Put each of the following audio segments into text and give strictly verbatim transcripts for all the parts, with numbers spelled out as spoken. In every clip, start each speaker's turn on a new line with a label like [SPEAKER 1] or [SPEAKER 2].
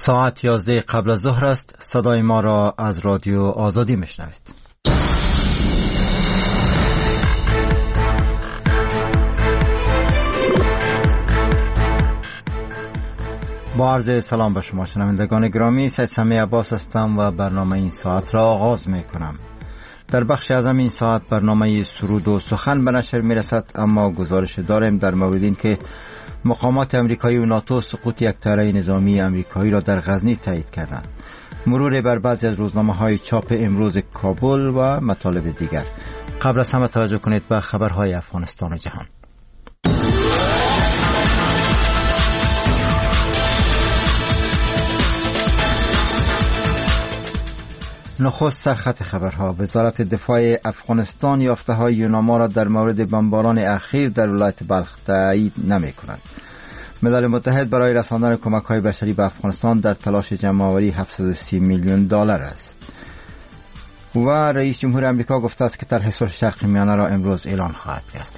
[SPEAKER 1] ساعت یازده قبل از ظهر است. صدای ما را از رادیو آزادی میشنوید. با عرض سلام به شما شنوندگان گرامی، سید سمیع عباس هستم و برنامه این ساعت را آغاز می کنم. در بخش از این ساعت برنامه سرود و سخن به نشر می رسد، اما گزارش داریم در مورد این که مقامات امریکایی و ناتو سقوط یک طیاره نظامی امریکایی را در غزنی تایید کردند. مرور بر بعضی از روزنامه‌های چاپ امروز کابل و مطالب دیگر. قبل از همه توجه کنید به خبرهای افغانستان و جهان. نخست سرخط خبرها. وزارت دفاع افغانستان یافته‌های یوناما را در مورد بمباران اخیر در ولایت بلخ تایید نمی‌کند. ملل متحد برای رساندن کمک‌های بشری به افغانستان در تلاش جمع‌آوری هفتصد و سی میلیون دلار است. و رئیس جمهور آمریکا گفته است که طرح صلح شرق میانه را امروز اعلان خواهد کرد.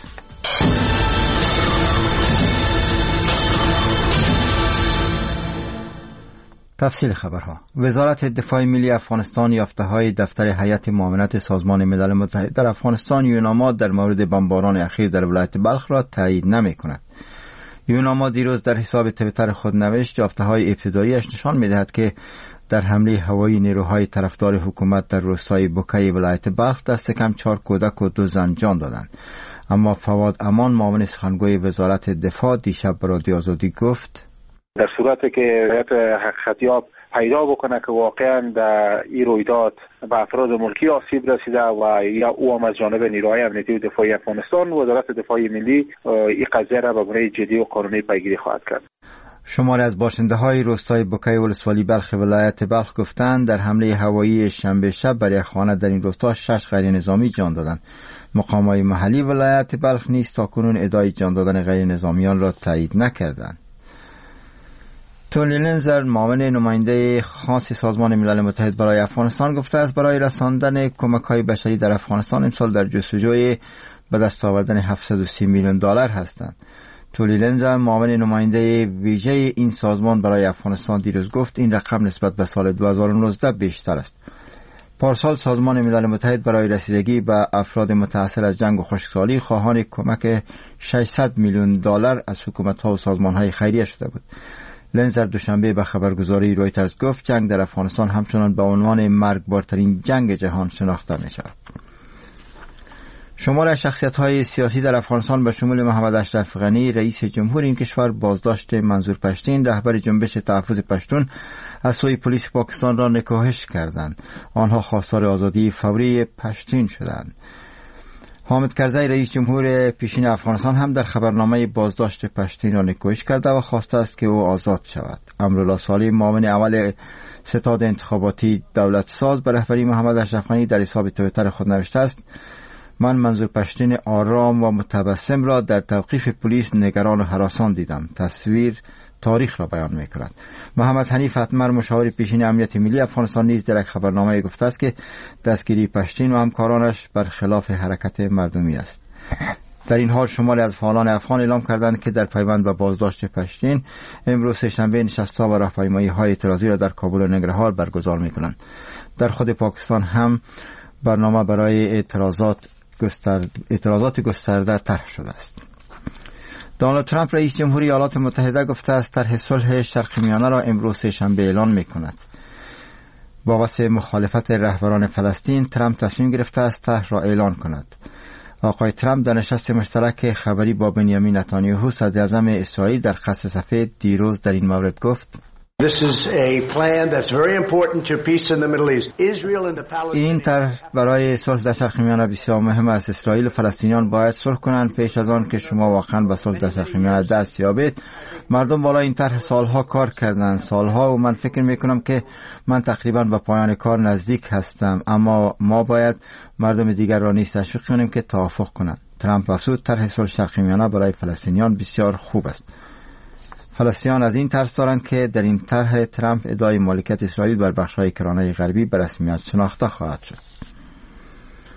[SPEAKER 1] تفصیل خبرها. وزارت دفاع ملی افغانستان یافته‌های دفتر هیئت معاونت سازمان ملل متحد در افغانستان یوناما در مورد بمباران اخیر در ولایت بلخ را تایید نمی‌کند. یوناما دیروز در حساب توییتر خود نوشت یافته‌های ابتدایی‌اش نشان می‌دهد که در حمله هوایی نیروهای طرفدار حکومت در روستای بوکی ولایت بلخ دست کم چهار کودک و دو زن جان دادند. اما فواد امان معاون سخنگوی وزارت دفاع دیشب به رادیو آزادی گفت
[SPEAKER 2] در صورتی که حقیقتیاب پیدا بکنه که واقعا در این رویداد به افراد ملکی آسیب رسیده و یا او هم از جانب نیروهای امنیتی و دفاعی افغانستان، وزارت دفاع ملی این قضیه را به گونه جدی و قانونی پیگیری خواهد کرد.
[SPEAKER 1] شماری از باشنده های روستای بوکی ولسوالی بلخ ولایت بلخ گفتند در حمله هوایی شنبه شب بر یک خانه در این روستا شش غیر نظامی جان دادند. مقامات محلی ولایت بلخ نیز تاکنون ادعای جان دادن غیر نظامیان را تایید نکردند. تونی لنزر معاون نماینده خاص سازمان ملل متحد برای افغانستان گفته است برای رساندن کمک‌های بشری در افغانستان امسال در جستجوی به دست آوردن هفتصد و سی میلیون دلار هستند. تونی لنزر معاون نماینده ویژه این سازمان برای افغانستان دیروز گفت این رقم نسبت به سال دو هزار و نوزده بیشتر است. پارسال سازمان ملل متحد برای رسیدگی به افراد متاثر از جنگ و خشکسالی خواهان کمک ششصد میلیون دلار از حکومت‌ها و سازمان‌های خیریه شده بود. لنزر دوشنبه به خبرگزاری رویترز گفت جنگ در افغانستان همچنان به عنوان مرگبارترین جنگ جهان شناخته می شود. شمار شخصیت‌های سیاسی در افغانستان به شمول محمد اشرف غنی رئیس جمهور این کشور، بازداشت منظور پشتین رهبر جنبش تحفظ پشتون از سوی پلیس پاکستان را نکوهش کردند. آنها خواستار آزادی فوری پشتین شدند. حامد کرزی رئیس جمهور پیشین افغانستان هم در خبرنامه بازداشت پشتین را نکوهش کرده و خواسته است که او آزاد شود. امرالله صالح معاون اول ستاد انتخاباتی دولت ساز به رهبری محمد اشرف غنی در حساب توییتر خود نوشته است من منظور پشتین آرام و متبسم را در توقیف پلیس نگران و هراسان دیدم. تصویر تاریخ را بیان می کند. محمد حنیف اتمر مشاور پیشین امنیت ملی افغانستان نیز در یک خبرنامه گفته است که دستگیری پشتین و همکارانش برخلاف حرکت مردمی است. در این حال شماری از فعالان افغان اعلام کردند که در پیوند به بازداشت پشتین امروز سه‌شنبه نشست‌ها و راهپیمایی‌های اعتراضی را در کابل و ننگرهار برگزار می‌کنند. در خود پاکستان هم برنامه برای اعتراضات گسترده اعتراضات گسترده طرح شده است. دونالد ترامپ رئیس جمهوری ایالات متحده گفته است طرح صلح شرق میانه را امروز سه‌شنبه اعلان می‌کند. با واسه مخالفت رهبران فلسطین ترامپ تصمیم گرفته است طرح را اعلان کند. آقای ترامپ در نشست مشترک خبری با بنیامین نتانیاهو صدر اعظم اسرائیل در قصر سفید دیروز در این مورد گفت این طرح برای صلح در شرق میانه بسیار مهم است. اسرائیل و فلسطینیان باید صلح کنند پیش از آن که شما واقعا به صلح در شرق میانه دست یابید. مردم بالا این طرح سالها کار کردند سالها و من فکر میکنم که من تقریبا به پایان کار نزدیک هستم، اما ما باید مردم دیگر را نیز تشویق کنیم که توافق کنند. ترامپ افزود طرح صلح شرق میانه برای فلسطینیان بسیار خوب است. فلسطینیان از این ترس دارند که در این طرح ترامپ ادعای مالکیت اسرائیل بر بخش‌های کرانه غربی به رسمیت شناخته خواهد شد.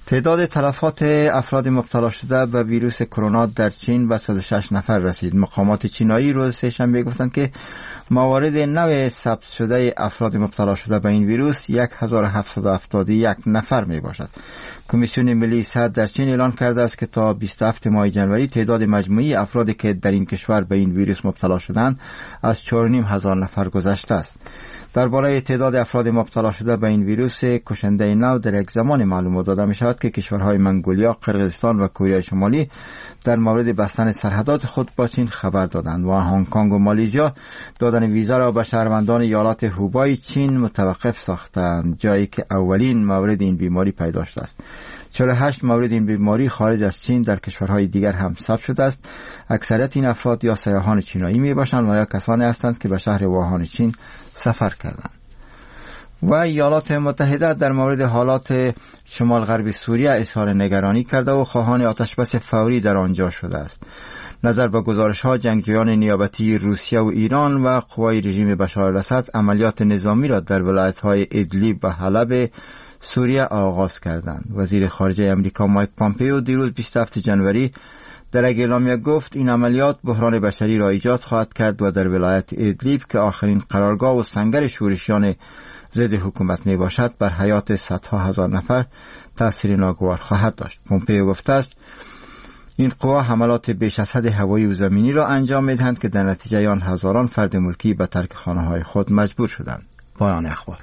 [SPEAKER 1] تعداد تلفات افراد مبتلا شده به ویروس کرونا در چین به صد و شش نفر رسید. مقامات چینایی روز سه‌شنبه گفتند که موارد نو ثبت شده افراد مبتلا شده به این ویروس هزار و هفتصد و هفتاد و یک نفر می باشد. کمیسیون ملی صحت در چین اعلان کرده است که تا بیست و هفتم ماه جنوری تعداد مجموعی افرادی که در این کشور به این ویروس مبتلا شدند از چهار و نیم هزار نفر گذشته است. درباره تعداد افراد مبتلا شده به این ویروس کشنده نو در یک زمان معلوم داده می شود که کشورهای منگولیا، قرقیزستان و کره شمالی در مورد بستن سرحدات خود با چین خبر دادند و هنگ کنگ و مالزیا دادن ویزا را به شهروندان ایالات هوبای چین متوقف ساختند، جایی که اولین مورد این بیماری پیدا شده است. چهل و هشت مورد این بیماری خارج از چین در کشورهای دیگر هم ثبت شده است. اکثریت این افراد یا سیاحان چینایی می باشند و یا کسانی هستند که به شهر ووهان چین سفر کردند. و ایالات متحده در مورد حالات شمال غربی سوریه اظهار نگرانی کرده و خواهان آتشبس فوری در آنجا شده است. نظر به گزارش‌ها، جنگجویان نیابتی روسیه و ایران و قوای رژیم بشار الاسد عملیات نظامی را در ولایت‌های ادلیب و حلب سوریه آغاز کردند. وزیر خارجه امریکا مایک پامپئو دیروز بیست و هفتم ژانویه در یک اعلامیه گفت این عملیات بحران بشری را ایجاد خواهد کرد و در ولایت ادلیب که آخرین قرارگاه و سنگر شورشیان ضد حکومت می باشد بر حیات صدها هزار نفر تأثیر ناگوار خواهد داشت. پومپئو گفته است این قوا حملات بیش از حد هوایی و زمینی را انجام می دهند که در نتیجه آن هزاران فرد ملکی به ترک خانه های خود مجبور شدند. پایان اخبار.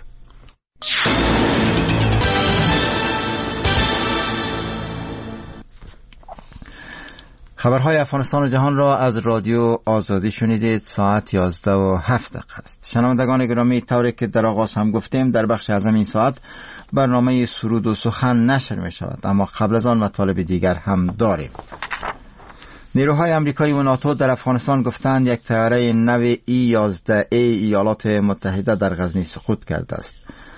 [SPEAKER 1] خبرهای افغانستان و جهان را از رادیو آزادی شنیدید. ساعت یازده و هفت دقیقه است. شنوندگان گرامی، طوری که در آغاز هم گفتیم در بخش اعظم این ساعت برنامه سرود و سخن نشر می شود، اما قبل از آن مطالب دیگر هم داریم. نیروهای امریکایی و ناتو در افغانستان گفتند یک طیاره نو ای یازده ای ایالات متحده در غزنی سقوط کرده است.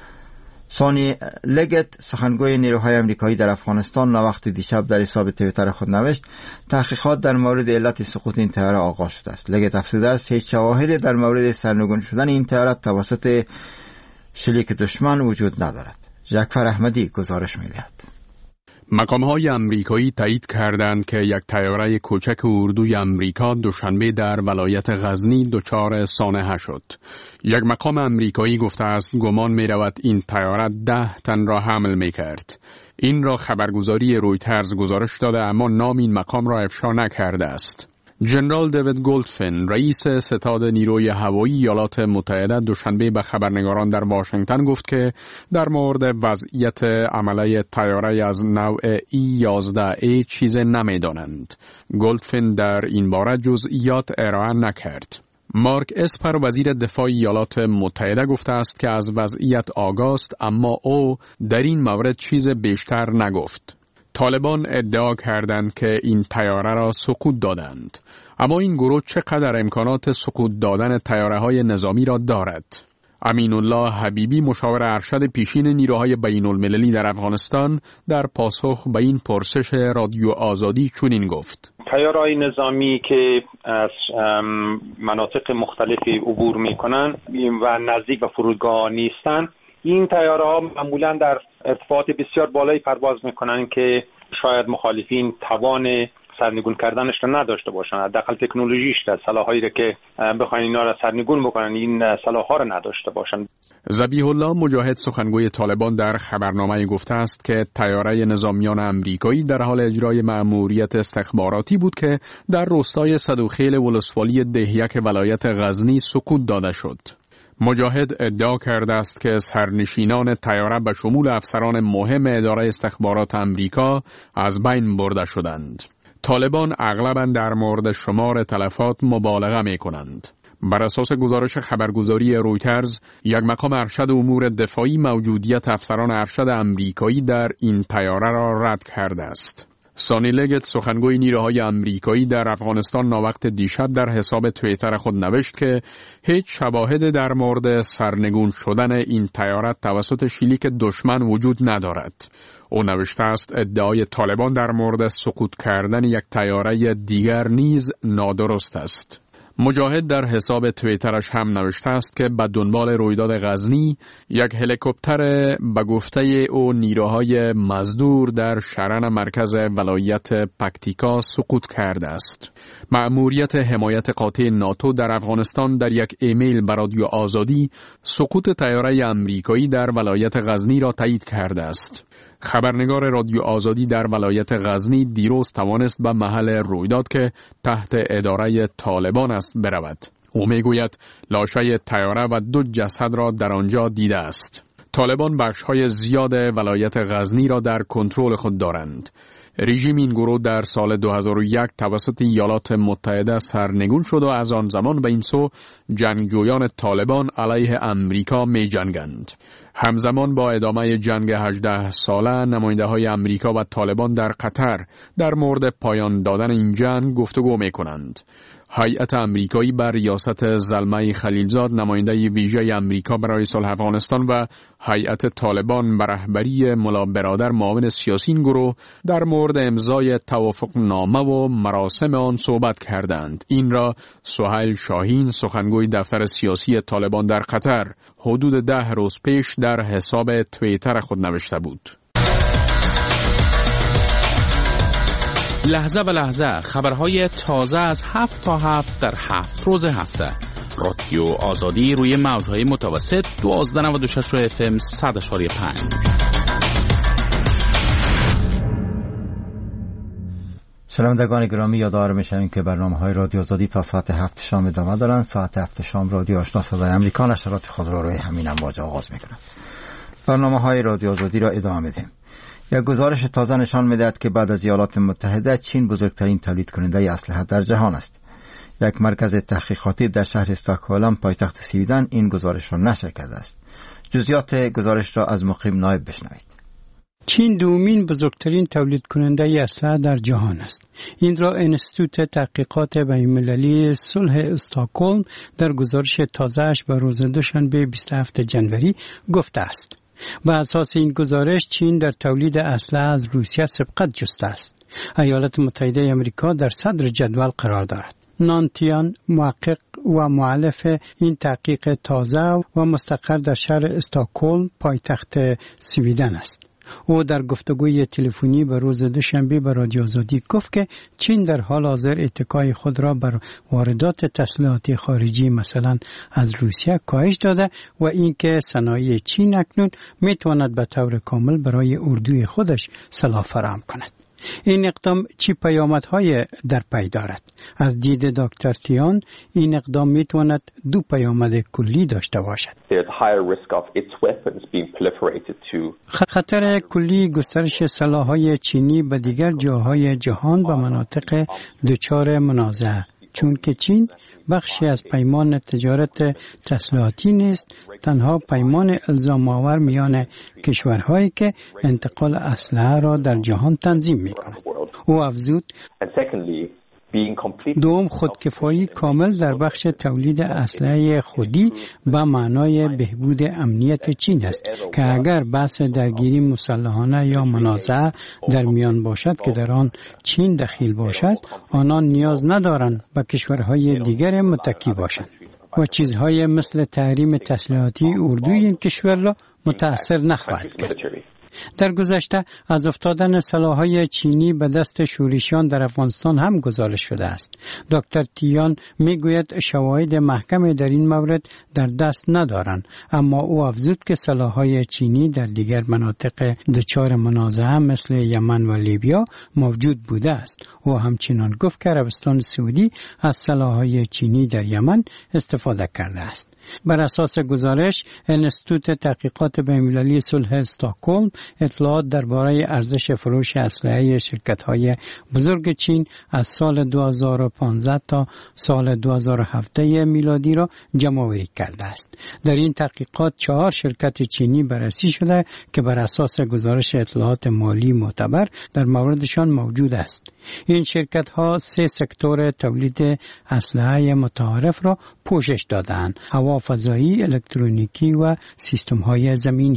[SPEAKER 1] سانی لگت، سخنگوی نیروهای امریکایی در افغانستان، نوقت دیشب در حساب توییتر خود نوشت تحقیقات در مورد علت سقوط این طیاره آغاز شده است. لگت افزوده است هیچ شواهدی در مورد سرنگون شدن این طیاره توسط شلیک دشمن وجود ندارد. جعفر احمدی گزارش می‌دهد.
[SPEAKER 3] مقام‌های امریکایی تایید کردند که یک طیاره کوچک اردوی امریکا دوشنبه در ولایت غزنی دچار سانحه شد. یک مقام امریکایی گفته است گمان می‌رود این طیاره ده تن را حمل می‌کرد. این را خبرگزاری رویترز گزارش داده اما نام این مقام را افشا نکرده است. جنرال دیوید گولدفین، رئیس ستاد نیروی هوایی ایالات متحده، دوشنبه به خبرنگاران در واشنگتن گفت که در مورد وضعیت عمله طیاره از نوع ای یازده ای چیز نمی‌دانند. گولدفین در این باره جزئیات ارائه نکرد. مارک اسپر، وزیر دفاع ایالات متحده، گفته است که از وضعیت آگاه است اما او در این مورد چیز بیشتر نگفت. طالبان ادعا کردند که این طیاره را سقوط دادند، اما این گروه چقدر امکانات سقوط دادن طیاره‌های نظامی را دارد؟ امین الله حبیبی، مشاور ارشد پیشین نیروهای بین المللی در افغانستان، در پاسخ به این پرسش رادیو آزادی چنین گفت:
[SPEAKER 4] طیاره‌های نظامی که از مناطق مختلفی عبور می‌کنند و نزدیک به فرودگاه نیستند، این طیاره‌ها معمولاً در ارتفاعات بسیار بالایی پرواز می‌کنند که شاید مخالفین توان سرنگون کردنش را نداشته باشند. حداقل تکنولوژیش در سلاحایی را که بخواین اینا را سرنگون بکنن این سلاح‌ها را نداشته باشند.
[SPEAKER 3] ذبیح الله مجاهد، سخنگوی طالبان، در خبرنامه گفته است که طیاره نظامیان امریکایی در حال اجرای مأموریت استخباراتی بود که در روستای صدوخیل ولسوالی دهیک ولایت غزنی سقوط داده شد. مجاهد ادعا کرده است که سرنشینان طیاره به شمول افسران مهم اداره استخبارات امریکا از بین برده شدند. طالبان اغلباً در مورد شمار تلفات مبالغه می کنند. بر اساس گزارش خبرگزاری رویترز، یک مقام ارشد امور دفاعی موجودیت افسران ارشد امریکایی در این طیاره را رد کرده است. سانی لگت، سخنگوی نیروهای امریکایی در افغانستان، ناوقت دیشب در حساب توییتر خود نوشت که هیچ شواهد در مورد سرنگون شدن این طیاره توسط شلیک دشمن وجود ندارد. او نوشته است ادعای طالبان در مورد سقوط کردن یک طیاره دیگر نیز نادرست است. مجاهد در حساب توییترش هم نوشته است که به دنبال رویداد غزنی یک هلیکوپتر به گفته او نیروهای مزدور در شرن مرکز ولایت پکتیکا سقوط کرده است. مأموریت حمایت قاطع ناتو در افغانستان در یک ایمیل به رادیو آزادی سقوط طیاره امریکایی در ولایت غزنی را تایید کرده است. خبرنگار رادیو آزادی در ولایت غزنی دیروز توانست به محل رویداد که تحت اداره طالبان است برود. او میگوید لاشه طیاره و دو جسد را در آنجا دیده است. طالبان بخش‌های زیاد ولایت غزنی را در کنترل خود دارند. رژیم این گروه در سال دو هزار و یک توسط ایالات متحده سرنگون شد و از آن زمان به این سو جنگجویان طالبان علیه امریکا می جنگند. همزمان با ادامه جنگ هجده ساله نماینده های امریکا و طالبان در قطر در مورد پایان دادن این جنگ گفتگو می کنند. هیئت امریکایی بر ریاست زلمه خلیلزاد نماینده ویژه امریکا برای صلح افغانستان و هیئت طالبان بر رهبری ملا برادر معاون سیاسی این گروه در مورد امضای توافقنامه و مراسم آن صحبت کردند. این را سهیل شاهین سخنگوی دفتر سیاسی طالبان در قطر حدود ده روز پیش در حساب توییتر خود نوشته بود.
[SPEAKER 5] لحظه به لحظه خبرهای تازه از هفت تا هفت در هفت روز هفته. رادیو آزادی روی موجهای متوسط دوازده نود و شش اف ام صد اشاری پنج.
[SPEAKER 1] شنوندگان گرامی یادآور می‌شویم که برنامه‌های رادیو آزادی تا ساعت هفت شام ادامه دارند. ساعت هفت شام رادیو آشنا صدای آمریکا نشرات خود را روی همین امواج آغاز می‌کند. برنامه‌های رادیو آزادی را ادامه می‌دهیم. یک گزارش تازه نشان می‌دهد که بعد از ایالات متحده چین بزرگترین تولید کننده اسلحه در جهان است. یک مرکز تحقیقاتی در شهر استکهلم پایتخت سوئیدن این گزارش را نشر کرده است. جزئیات گزارش را از مقیم نایب بشنوید.
[SPEAKER 6] چین دومین بزرگترین تولید کننده اسلحه در جهان است. این را انستیتوت تحقیقات بین‌المللی صلح استکهلم در گزارش تازه‌اش به روز دوشنبه بیست و هفتم ژانویه گفته است. بر اساس این گزارش چین در تولید اسلحه از روسیه سبقت جسته است. ایالات متحده آمریکا در صدر جدول قرار دارد. نانتیان محقق و مؤلف این تحقیق تازه و مستقر در شهر استکهلم پایتخت سوئیدن است. او در گفتگوی تلفنی به روز دوشنبه به رادیو آزادی گفت که چین در حال حاضر اتکای خود را بر واردات تسلیحات خارجی مثلا از روسیه کاهش داده و اینکه صنایع چین اکنون میتواند به طور کامل برای اردوی خودش سلاح فراهم کند. این اقدام چی پیامدهای در پی دارد؟ از دید دکتر تیان این اقدام میتواند دو پیامد کلی داشته باشد. خطر کلی گسترش سلاح‌های چینی به دیگر جاهای جهان و مناطق دچار منازعه، چون که چین بخشی از پیمان تجارت تسلیحاتی نیست، تنها پیمان الزام آور میان کشورهایی که انتقال اسلحه را در جهان تنظیم می‌کند. او افزود دوم خودکفایی کامل در بخش تولید اسلحه خودی به معنای بهبود امنیت چین است که اگر بحث درگیری مسلحانه یا منازعه در میان باشد که در آن چین دخیل باشد، آنان نیاز ندارند به کشورهای دیگر متکی باشند و چیزهای مثل تحریم تسلیحاتی اردوی این کشور را متأثر نخواهد کرد. در گذشته از افتادن سلاح‌های چینی به دست شورشیان در افغانستان هم گزارش شده است. دکتر تیان میگوید شواهد محکمی در این مورد در دست ندارند، اما او افزود که سلاح‌های چینی در دیگر مناطق دچار منازعه مثل یمن و لیبیا موجود بوده است. او همچنان گفت که عربستان سعودی از سلاح‌های چینی در یمن استفاده کرده است. بر اساس گزارش انستیتوت تحقیقات بین‌المللی صلح استکهلم اطلاعات درباره ارزش فروش اسلحه شرکت‌های بزرگ چین از سال دو هزار و پانزده تا سال دو هزار و هفده میلادی را جمع‌آوری کرده است. در این تحقیقات چهار شرکت چینی بررسی شده که بر اساس گزارش اطلاعات مالی معتبر در موردشان موجود است. این شرکت‌ها سه سکتور تولید اسلحه متعارف را پوشش دادند: هوا فضایی، الکترونیکی و سیستم‌های زمینی.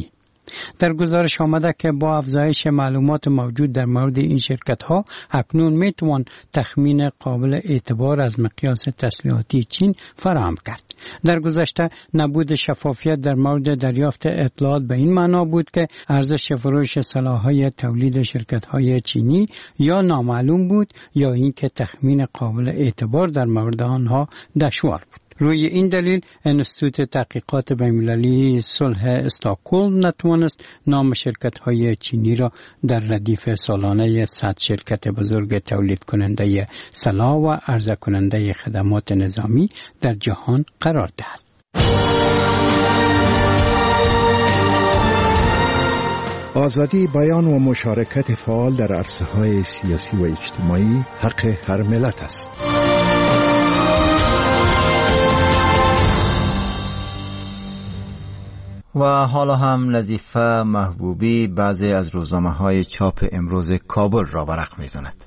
[SPEAKER 6] در گزارش آمده که با افزایش معلومات موجود در مورد این شرکت ها اکنون می توان تخمین قابل اعتبار از مقیاس تسلیحاتی چین فراهم کرد. در گذشته نبود شفافیت در مورد دریافت اطلاعات به این معنا بود که ارزش فروش سلاح‌های تولید شرکت‌های چینی یا نامعلوم بود یا اینکه تخمین قابل اعتبار در مورد آنها دشوار بود. روی این دلیل انستیتوت تحقیقات بین‌المللی صلح استکهلم نتوانست نام شرکت‌های چینی را در ردیف سالانه صد شرکت بزرگ تولید کننده سلاح و عرضه کننده خدمات نظامی در جهان قرار دهد.
[SPEAKER 7] آزادی بیان و مشارکت فعال در عرصه‌های سیاسی و اجتماعی حق هر ملت است.
[SPEAKER 1] و حالا هم نظیفه محبوبی بعضی از روزنامه‌های چاپ امروز کابل را ورق می‌زند.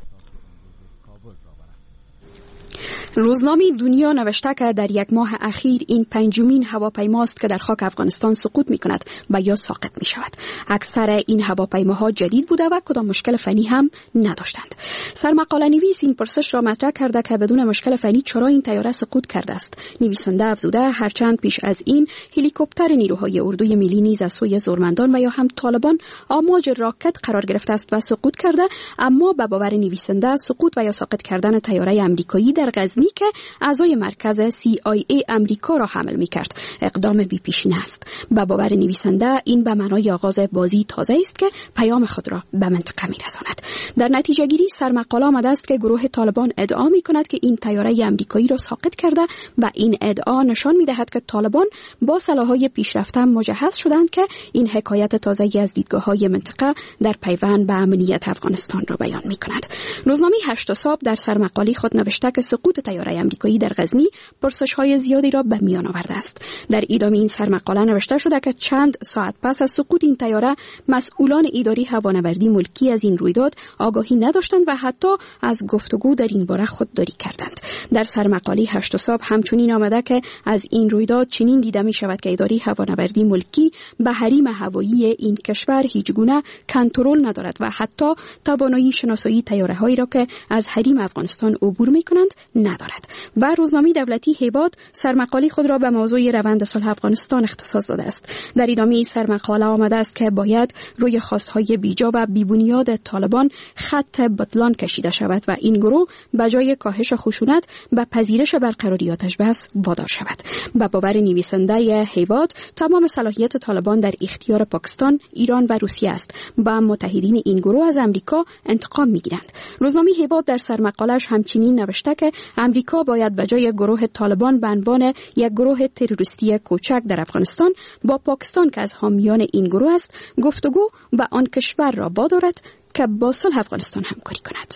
[SPEAKER 8] روزنامه دنیا نوشته که در یک ماه اخیر این پنجمین هواپیماست که در خاک افغانستان سقوط می کند و یا ساقط می شود. اکثر این هواپیماها جدید بوده و کدام مشکل فنی هم نداشتند. سرمقاله نویس این پرسش را مطرح کرده که بدون مشکل فنی چرا این طیاره سقوط کرده است. نویسنده افزوده هرچند پیش از این هلیکوپتر نیروهای اردوی ملی نیز از سوی زورمندان و یا هم طالبان آماج راکت قرار گرفته است و سقوط کرده، اما به باور نویسنده سقوط و یا ساقط کردن طیاره آمریکایی در غزنی که اعضای مرکز سی آی ای امریکا را حمل می‌کرد اقدام بی‌پیشینه است. به باور نویسنده این به معنای آغاز بازی تازه است که پیام خود را به منطقه می‌رساند. در نتیجه گیری سرمقاله آمده است که گروه طالبان ادعا می‌کند که این طیاره آمریکایی را ساقط کرده و این ادعا نشان می‌دهد که طالبان با سلاح‌های پیشرفته مجهز شدند که این حکایت تازه‌ای از دیدگاه‌های منطقه در پیوند به امنیت افغانستان را بیان می‌کند. روزنامه هشت صبح در سرمقاله خود نوشته که سقوط طیاره آمریکایی در غزنی پرسش‌های زیادی را به میان آورده است. در ادامه این سرمقاله نوشته شده که چند ساعت پس از سقوط این طیاره مسئولان اداری هوانوردی ملکی از این رویداد آگاهی نداشتند و حتی از گفتگو در این باره خودداری کردند. در سرمقاله هشت صبح همچنین آمده که از این رویداد چنین دیده می شود که اداره هوانوردی ملکی به حریم هوایی این کشور هیچ گونه کنترل ندارد و حتی توانایی شناسایی طیاره‌هایی را که از حریم افغانستان عبور می‌کنند ندارد. و روزنامه دولتی هیباد سرمقاله خود را به موضوع روند صلح افغانستان اختصاص داده است. در ادامه سرمقاله آمده است که باید روی خواستهای بیجا و بیبنیاد طالبان خط بطلان کشیده شود و این گروه به جای کاهش خشونت به پذیرش برقراریاتش بس وادار شود. به باور نویسنده هیباد تمام صلاحیت طالبان در اختیار پاکستان، ایران و روسیه است و متحدین این گروه از امریکا انتقام می‌گیرند. روزنامه هیباد در سرمقاله‌اش همچنین نوشته که امریکا باید به جای گروه طالبان به عنوان یک گروه تروریستی کوچک در افغانستان با پاکستان که از حامیان این گروه است گفتگو و آن کشور را وادارد که با صلح افغانستان همکاری کند.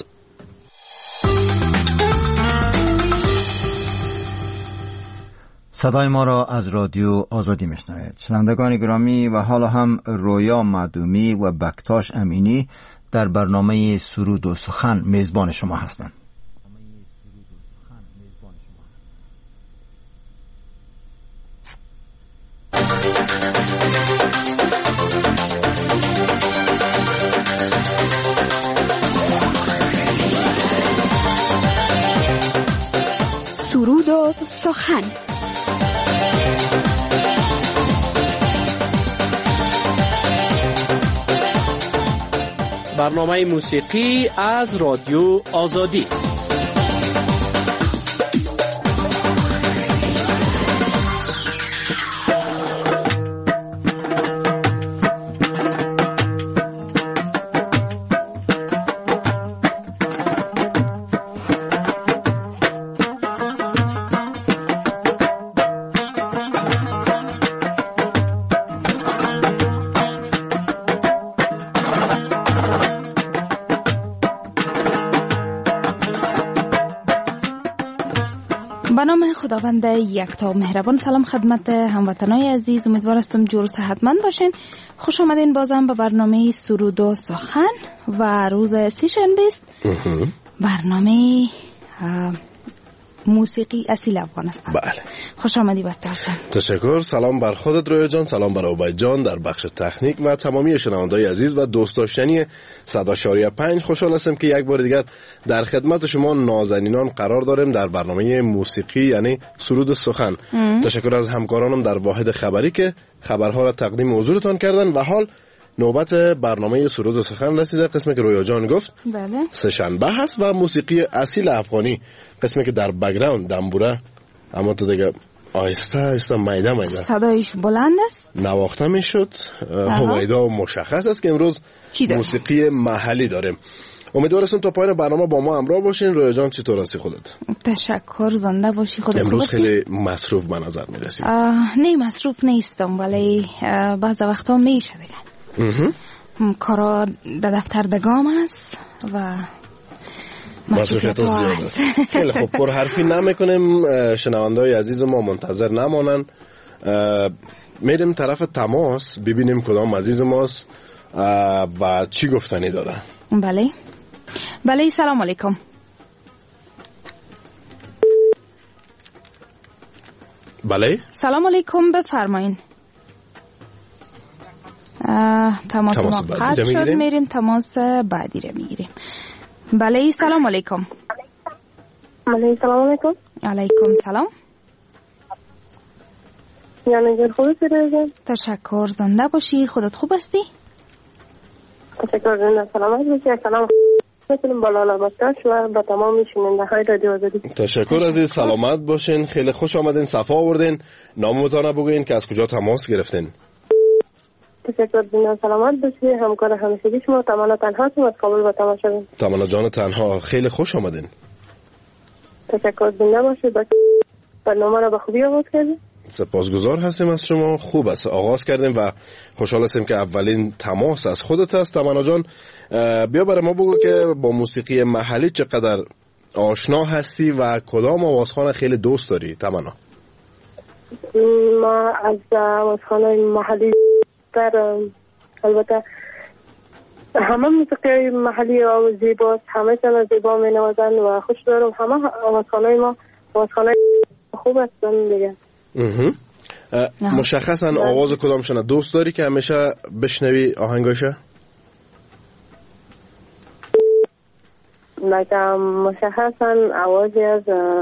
[SPEAKER 1] صدای ما را از رادیو آزادی میشنوید. شنوندگان گرامی، و حالا هم رویا معدومی و بکتاش امینی در برنامه سرود و سخن میزبان شما هستند.
[SPEAKER 8] سرود و سخن.
[SPEAKER 9] برنامه موسیقی از رادیو آزادی.
[SPEAKER 10] به نام خداوند یکتا مهربان. سلام خدمت هموطنای عزیز، امیدوار هستم جور و صحتمند باشین. خوش آمدین بازم به برنامه سرود و سخن و روز سه‌شنبه است. برنامه موسیقی اصیل افغانستان.
[SPEAKER 11] بله.
[SPEAKER 10] خوش آمدی بطار جان.
[SPEAKER 11] تشکر. سلام بر خودت رویا جان، سلام بر عبید جان در بخش تکنیک و تمامی شنوندگان عزیز و دوست داشتنی صد و شش و پنج. خوشحال هستم که یک بار دیگر در خدمت شما نازنینان قرار داریم در برنامه موسیقی یعنی سرود سخن. ام. تشکر از همکارانم در واحد خبری که خبرها را تقدیم حضورتان کردن و حال نوبت برنامه سرود سخن رسیده. قسمی که رویا جان گفت
[SPEAKER 10] بله
[SPEAKER 11] سه شنبه هست و موسیقی اصیل افغانی، قسمی که در بک‌گراند دنبوره اما تو دیگه آهسته آهسته میده میده
[SPEAKER 10] صدایش بلند است
[SPEAKER 11] نواخته میشد. هویدا و مشخص است که امروز موسیقی محلی داریم. امیدوار هستم تا پایان برنامه با ما همراه باشین. رویا جان چطور هستی خودت؟
[SPEAKER 10] تشکر، زنده باشی. خودت
[SPEAKER 11] امروز خیلی مصروف به نظر میرسی.
[SPEAKER 10] نه مصروف نیستم ولی بعض وقتا میشه دیگه کارا در دفتر دگام است و
[SPEAKER 11] مسئولیت ها زیاد است. خیلی خوب، پر حرفی نمیکنیم، شنونده‌های عزیز ما منتظر نمانن، میریم طرف تماس ببینیم کدام عزیز ماست و چی گفتنی داره.
[SPEAKER 10] بله بله. سلام علیکم.
[SPEAKER 11] بله
[SPEAKER 10] سلام علیکم، بفرمایین. تماس ما قطع شد، میریم تماس بعدی رو میگیریم. بله سلام علیکم.
[SPEAKER 12] بله سلام علیکم.
[SPEAKER 10] علیکم سلام.
[SPEAKER 12] یعنی جان خوبی سرزن؟
[SPEAKER 10] تشکر، زنده باشی. خودت خوب هستی؟
[SPEAKER 12] تشکر، زنده سلامت باشی. سلام میتونیم بالا لباستاش و با تمام شنونده های رادیو آزادی.
[SPEAKER 11] تشکر عزیز، سلامت باشین. خیلی خوش آمدین، صفا آوردین. نامتون بگوین که از کجا تماس گرفتین.
[SPEAKER 12] تشکر، زنده سلامت باشی. همکار همیشگی شما تمنا تنها هستم از کابل با تماس شدیم.
[SPEAKER 11] تمنا جان تنها، خیلی خوش آمدین.
[SPEAKER 12] تشکر، زنده باشی. برنامه را به خوبی آغاز کردیم.
[SPEAKER 11] سپاسگزار هستیم از شما. خوب است، آغاز کردیم و خوشحال هستیم که اولین تماس از خودت است. تمنا جان بیا برای ما بگو که با موسیقی محلی چقدر آشنا هستی و کدام آوازخوان خیلی دوست داری. تمنا
[SPEAKER 12] ما از آوازخوان محلی در البته همه موسیقی محلی و زیباست، همه تن زیبا می نوازن و خوش دارم. همه آوازخوانای ما آوازخوانای خوب هستن دیگه.
[SPEAKER 11] مشخصا آواز کدامشون دوست داری که همیشه بشنوی آهنگاشه؟
[SPEAKER 12] لکه مشخصا آوازی از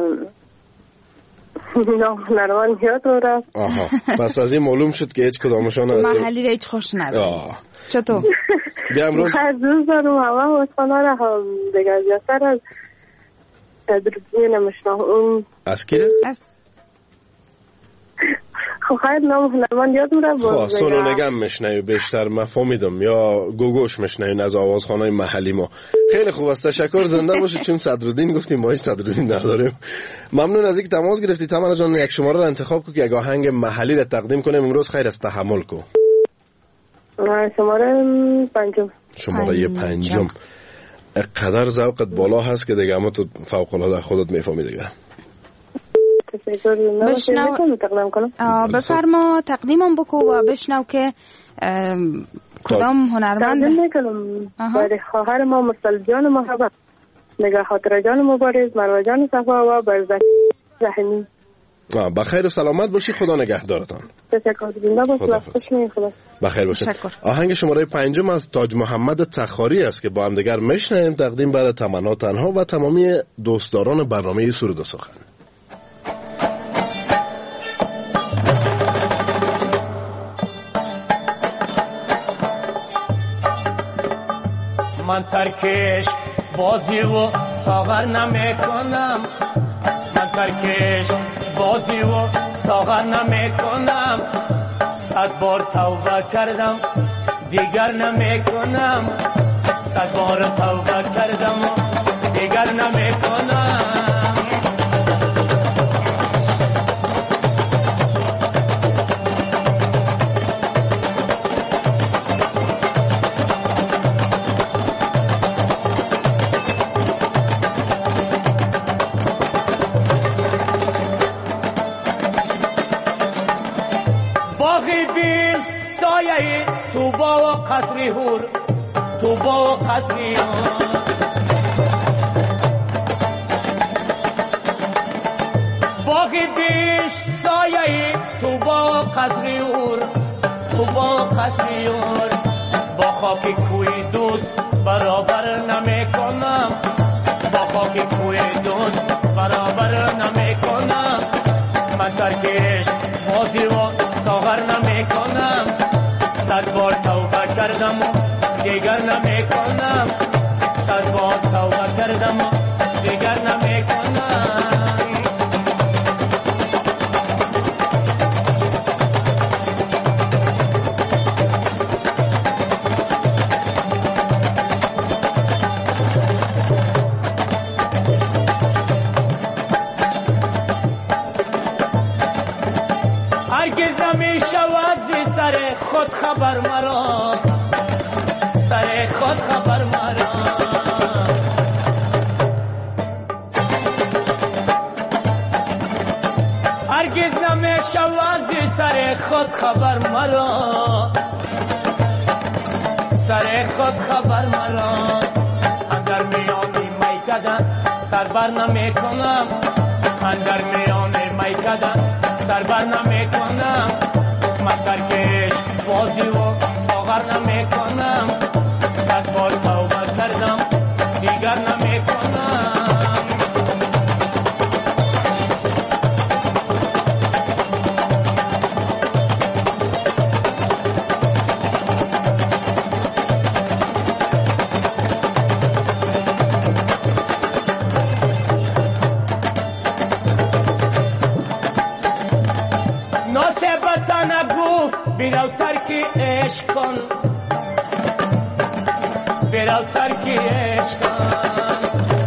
[SPEAKER 12] نروان یاد رو رفت.
[SPEAKER 11] آها، پس از این معلوم شد که هیچ کدامشون
[SPEAKER 10] محلی را هیچ خوش نداری. چطور؟
[SPEAKER 11] بیا امروز
[SPEAKER 12] خیلی دوست دارم همه آوازخوانا را هم دیگه زیادتر از تدریجی نمیشنم.
[SPEAKER 11] از کی؟
[SPEAKER 12] از خب خیلی نام هنرمند یاد میره.
[SPEAKER 11] خب سولو نگم میشنوی بیشتر، من فهمیدم، یا گوگوش میشنوین از آوازخوانای محلی ما. خیلی خوب است، تشکر، زنده باشی. چون صدرالدین گفتیم ما هیچ صدرالدین نداریم. ممنون از اینکه تماس گرفتی. تمنا جان یک شماره رو انتخاب کن که یک آهنگ محلی رو تقدیم کنیم امروز. خیر است، تحمل کو.
[SPEAKER 12] شماره پنجم.
[SPEAKER 11] شماره پنجم. قدر ذوقت بالا هست که دیگه اما تو فوق العاده خودت میفهمی دیگه.
[SPEAKER 10] بشنو بفرما تقدیمم بکو و بشنو که کدام هنرمند
[SPEAKER 12] تقدیم میکنم برای خواهر ما مرسل جان محبت، نگاه خاطر جان مبارز، مروه جان صفا و برزک رحمی.
[SPEAKER 11] بخیر و سلامت باشی. خدا نگهدارتان.
[SPEAKER 12] تشکر، زنده باشی. خدا
[SPEAKER 11] بخیر باشی. آهنگ شماره پنجم از تاج محمد تخاری است که با هم دیگر میشنویم، تقدیم برای تمنا تنها و تمامی دوستداران برنامه سرود و سخن.
[SPEAKER 13] من ترکش بازی و ساغر نمی کنم، من ترکش بازی و ساغر نمی کنم. صد بار توبه کردم دیگر نمی کنم، صد بار توبه کردم و دیگر نمی کنم. تو با قطری هور، تو با قطری هور، باقی بیش سایه تو با قصریور تو با قصریور با خاک کوی دوست برابر نمی کنم با خاک کوی دوست برابر نمی کنم من ترکش بازی و ساغر نمی کنم صد بار توبه کردم و دیگر نمی کنم صد بار توبه کردم و دیگر نمی کنم سر خود خبر مرا سر خود خبر مرا هرگز نمیشود سر خود خبر مرا سر خود خبر مرا اندر میان میکدن سربر نمی کنم اندر میان میکدن سربر نمی کنم من ترکش بازی و ساغر نمی کنم صد بار توبه کردم دیگر نمی کنم بیرو ترکی عشق کن بیرو ترکی عشق کن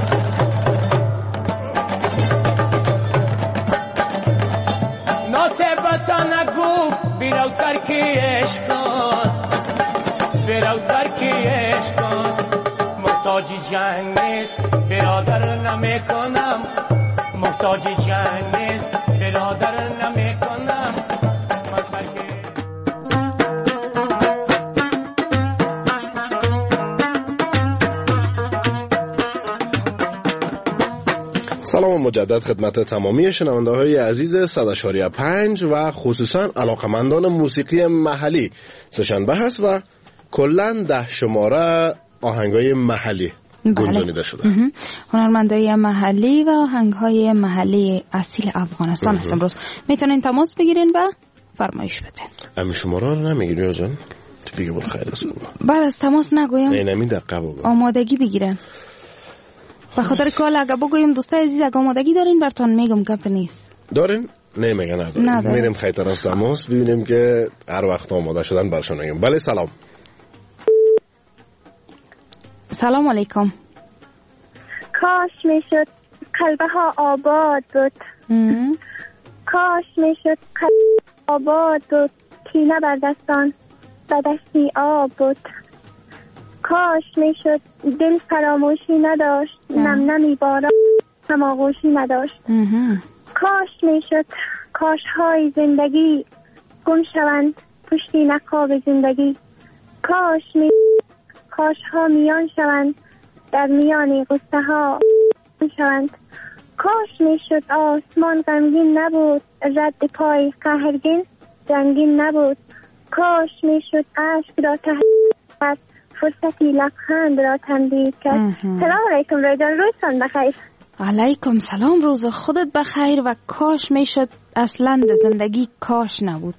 [SPEAKER 13] ناسبتا نگو بیرو ترکی عشق کن بیرو ترکی عشق کن محتاجی جنگ نیست برادر نمی کنم محتاجی جنگ نیست برادر نمی کنم
[SPEAKER 11] سلام مجدد خدمت تمامی شنونده های عزیز صد اشاریه پنج و خصوصا علاقمندان موسیقی محلی. سه‌شنبه هست و کلن ده شماره آهنگای محلی گنجانیده شده.
[SPEAKER 10] هنرمندای محلی و آهنگهای محلی اصیل افغانستان هست. امروز میتونین تماس بگیرین و فرمایش بدین.
[SPEAKER 11] امی شماره رو نمیگیری آجان؟ تو بگی بول خیلی است.
[SPEAKER 10] بعد از تماس نگویم.
[SPEAKER 11] نه نمی دقیقه بگو.
[SPEAKER 10] آمادگی بگیرن. به خاطر کال اگه بگویم دوستای عزیز اگه آمادگی دارین براتون میگم گپ نیست.
[SPEAKER 11] دارین؟ نه میگه ندارین. میریم خیلی طرف تماس ببینیم که هر وقت آماده شدن برشون میگم. بله سلام.
[SPEAKER 10] سلام علیکم.
[SPEAKER 14] کاش میشد قلبه ها آباد بود. کاش میشد قلبه آباد بود. کینه بر دستان به دستی آب بود. کاش میشد دل فراموشی نداشت. نم نمی باران هماغوشی نداشت. کاش میشد کاش های زندگی گم شوند پشتی نقاب زندگی. کاش می کاش ها میان شوند در میان غصه ها شوند. کاش میشد آسمان غمگین نبود رد پای قهرگین رنگین نبود. کاش میشد اشک را تحریر فرصتی لبخند را تمدید کرد. سلام علیکم رایجان، روزتان بخیر.
[SPEAKER 10] علیکم سلام، روز خودت بخیر. و کاش میشد اصلا زندگی کاش نبود.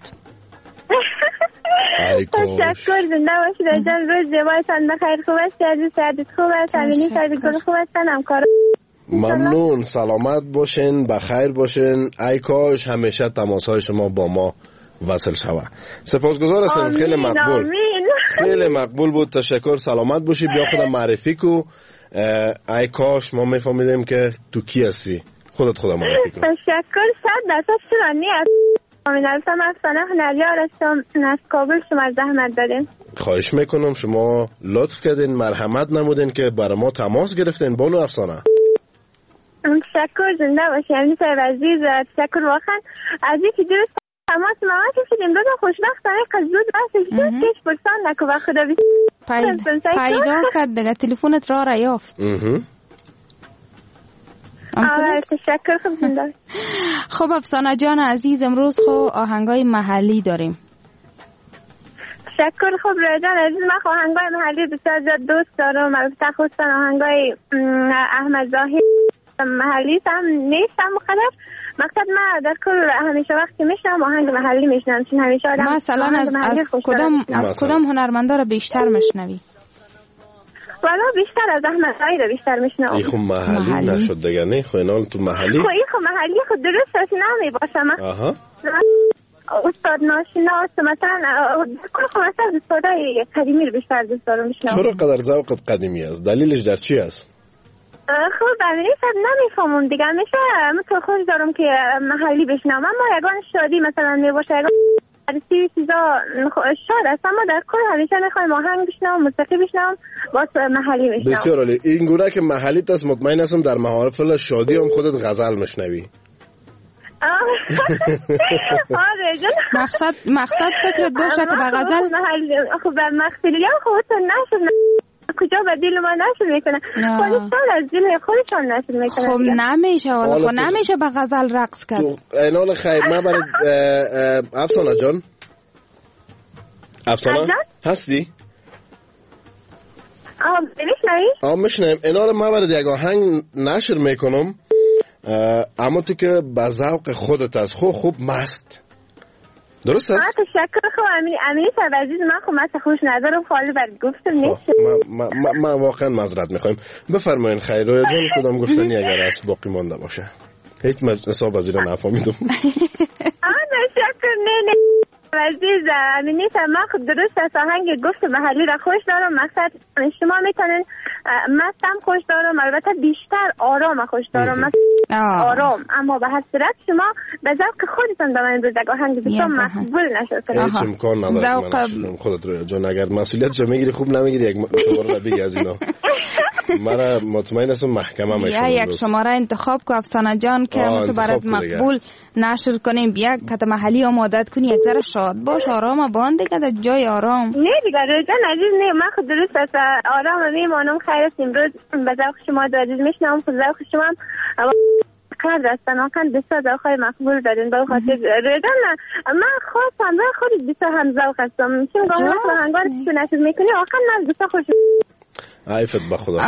[SPEAKER 14] تشکر، زنده باشید رایجان. روز زیبایتان بخیر. خوب است عزیز؟ سعدت خوب است؟ امینی سعدت گل خوب هستن؟ همکار
[SPEAKER 11] ممنون، سلامت باشین، بخیر باشین. ای کاش همیشه تماس های شما با ما وصل شوه. سپاسگزار هستم. خیلی مقبول
[SPEAKER 14] آمین.
[SPEAKER 11] خیلی مقبول بود. تشکر، سلامت باشی. بیا خودم معرفی کو. ای کاش ما میفهمیدیم که تو کی هستی. خودت خودم معرفی کن.
[SPEAKER 14] تشکر. صد درصد شرانی است. امین هستم، افسانه هنریار هستم از کابل. شما زحمت دادین.
[SPEAKER 11] خواهش میکنم، شما لطف کردین، مرحمت نمودین که برای ما تماس گرفتین. بانو افسانه
[SPEAKER 14] تشکر، زنده باشی. امین صاحب عزیز تشکر واقعا از اینکه درست تماس ما کردیم. امروز خوشبختانه قضیه بحث شد که پرسان نکو و خدا بیست
[SPEAKER 10] پیدا کرد دیگه، تلفنت را را یافت.
[SPEAKER 14] آره تشکر. خوب زنده.
[SPEAKER 10] خب افسانه جان عزیز، امروز خو آهنگای محلی داریم.
[SPEAKER 14] تشکر. خب رجان عزیز، من خو آهنگای محلی بسیار زیاد دوست دارم. البته خصوصا آهنگای احمد ظاهر محلی هم نیستم مقدر. مقصد من در کل همیشه وقتی میشنم آهنگ محلی میشنم، چون همیشه آدم
[SPEAKER 10] مثلا از, از کدام از کدام هنرمندا رو بیشتر میشنوی؟
[SPEAKER 14] والا بیشتر از احمد ظاهر رو بیشتر میشنم.
[SPEAKER 11] این خب محلی, محلی نشد دیگه، نه خب اینال تو محلی
[SPEAKER 14] خب این خب محلی خود درست است نمی باشم.
[SPEAKER 11] آها
[SPEAKER 14] استاد ناشناس مثلا کل خب مثلا استادای قدیمی رو بیشتر دوست دارم میشنم.
[SPEAKER 11] چرا قدر ذوقت قدیمی است؟ دلیلش در چی است؟
[SPEAKER 14] خب ببینید صد نمیفهمم دیگه، میشه من خود دارم که محلی بشنم، اما یگان شادی مثلا میباشه یگان عرصی چیزا شاد است، اما در کل همیشه میخوایم آهنگ بشنم، موسیقی بشنم، باز محلی بشنم.
[SPEAKER 11] بسیار عالی. این گونه که محلی است، مطمئن هستم در محافل شادی هم خودت غزل میشنوی.
[SPEAKER 14] آره جان.
[SPEAKER 10] مقصد مقصد فکرت باشه که به غزل
[SPEAKER 14] خب به مقصدی هم خودت نشد کجا به دل ما نشد میکنه، خودشان از دل خودشان نشد میکنه.
[SPEAKER 10] خب نمیشه والا، خب نمیشه به غزل رقص کرد.
[SPEAKER 11] اینال خیر. ما برای افسانه جان، افسانه هستی؟
[SPEAKER 14] آه میشنوی؟
[SPEAKER 11] آه میشنویم. اینال ما برای یک آهنگ نشر میکنم، اما تو که به ذوق خودت از خوب خوب مست، درست است؟
[SPEAKER 14] آه تشکر. خب امین امین صاحب عزیز، من خب مست خوش ندارم، خالی برد گفتم نیست.
[SPEAKER 11] ما ما ما واقعا معذرت میخوایم. بفرمایید خیر. رویا جان کدام گفتنی اگر از باقی مانده باشه؟ هیچ حساب از اینا نفهمیدم.
[SPEAKER 14] آه تشکر. نه نه عزیز امین صاحب، من خود درست از آهنگ گفت محلی را خوش دارم. مقصد شما میتونین مستم خوش دارم، البته بیشتر آرام خوش دارم، آرام، اما به هر صورت شما به ذوق خودتون به من بزرگ آهنگ بسیار مقبول نشد.
[SPEAKER 11] هیچ امکان نداره من خودت رو جان اگر مسئولیتش میگیری خوب نمیگیری یک شماره را بگی از اینا. من مطمئن هستم محکمه میشم.
[SPEAKER 10] یک شماره انتخاب کو افسانه جان که تو برات مقبول نشر کنیم، بیا کت محلی آمادت کنی، یک ذره شاد باش، آرام باند دیگه، در جای آرام.
[SPEAKER 14] نه دیگه رجان عزیز، نه من خود درست است آرام میمانم. خیر است امروز به ذوق شما دو عزیز میشنم، خود ذوق شما هم کرد هستن واقعا بسیار ذوقای مقبول دارین. به خاطر رجان من خواستم و خودت بسیار هم ذوق هستم، چون گاهی وقت آهنگار تو نشر میکنی واقعا من بسیار خوش
[SPEAKER 11] عیفت بخدا.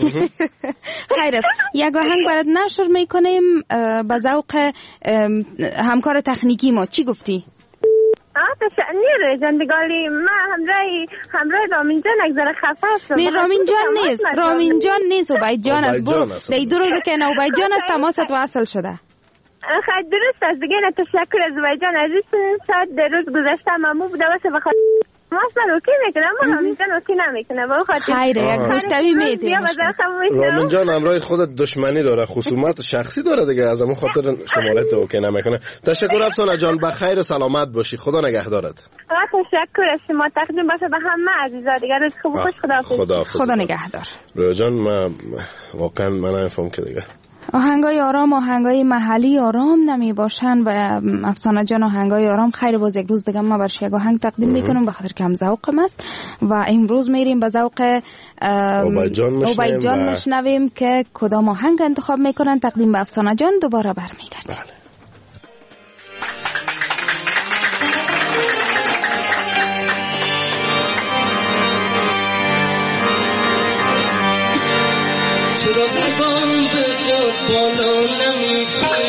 [SPEAKER 10] خیر است. یک آهنگ برات نشر میکنیم به ذوق همکار تکنیکی ما. چی گفتی؟
[SPEAKER 14] آه تشنیر جندگالی من همراه همراه رامین جان اگذاره خفه هستم.
[SPEAKER 10] نه رامین جان نیست، رامین جان نیست، عبید جان است. برو دی دو روزه که نه عبید جان است تماست وصل شده.
[SPEAKER 14] خیلی درست است دیگه. تشکر از عبید جان عزیزتون. شاید در روز گذشته ممنون بوده باشه بخاطر ماست اوکی میکنه، اما رامین جان اوکی نمیکنه. با خاطر
[SPEAKER 10] خیره یک مشتبی میدیم.
[SPEAKER 11] رامین جان همراه خودت دشمنی داره، خصومت شخصی داره دیگه، از همون خاطر شماره تو اوکی نمیکنه. تشکر افسانه جان، بخیر و سلامت باشی، خدا نگهدارت.
[SPEAKER 14] تشکر از شما، تقدیم باشه به همه عزیزا دیگه. روز خوب خوش، خدا
[SPEAKER 10] خدا نگهدار.
[SPEAKER 11] رویا جان من واقعا من نفهم که دیگه
[SPEAKER 10] آهنگای آرام، آهنگای محلی آرام نمی باشن و افسانه جان آهنگای آرام. خیر باز یک روز دیگه ما برش یک آهنگ تقدیم میکنم به خاطر که هم ذوقم است و امروز میریم به ذوق عبید جان میشنویم که کدام آهنگ انتخاب میکنن. تقدیم به افسانه جان، دوباره برمیگردیم.
[SPEAKER 11] بله.
[SPEAKER 15] چرا قربان به جا بالا نمیشه،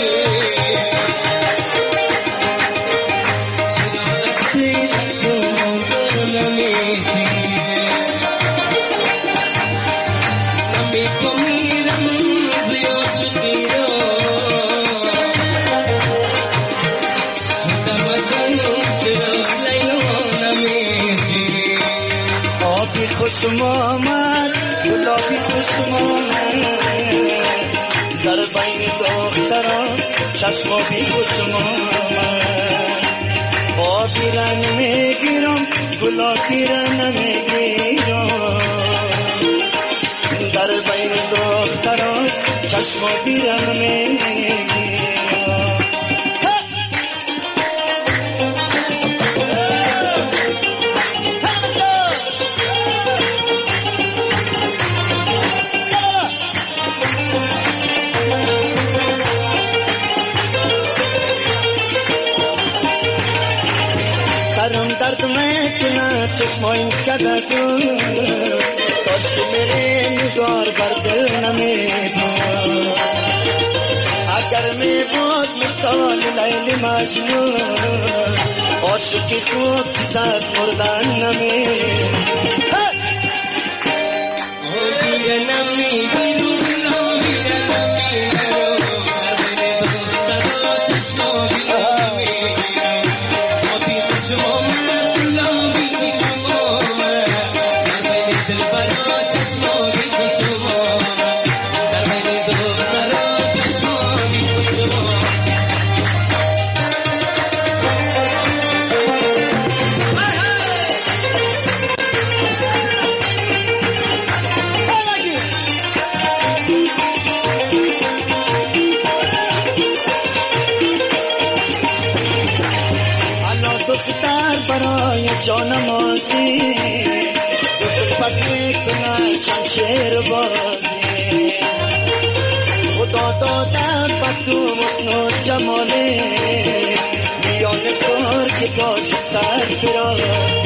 [SPEAKER 15] چرا از دل بالا نمیشه، نمی تو میرم زیاد شدی را شدم جانم، چرا لیلا نمیشه. آبی خوشم آمد، گلابی خوشم آمد، در بین دختران چشمابی خوشم آمد. آبی را نمیگیرم، گلابی را نمیگیرم، در بین دختران چشمابی را نمیگیرم. جانم درد میکنه چشمایم کدکون کاش که میره نگار بر دل نمیدون اگر میبود مثال لیل مجنون عاشقی خوب چیز از مردن نمیدون جانم آزی دو میکنه شمشیر بازی خدا دادم با تو حسن و جماله میان کار که کاش سر فرار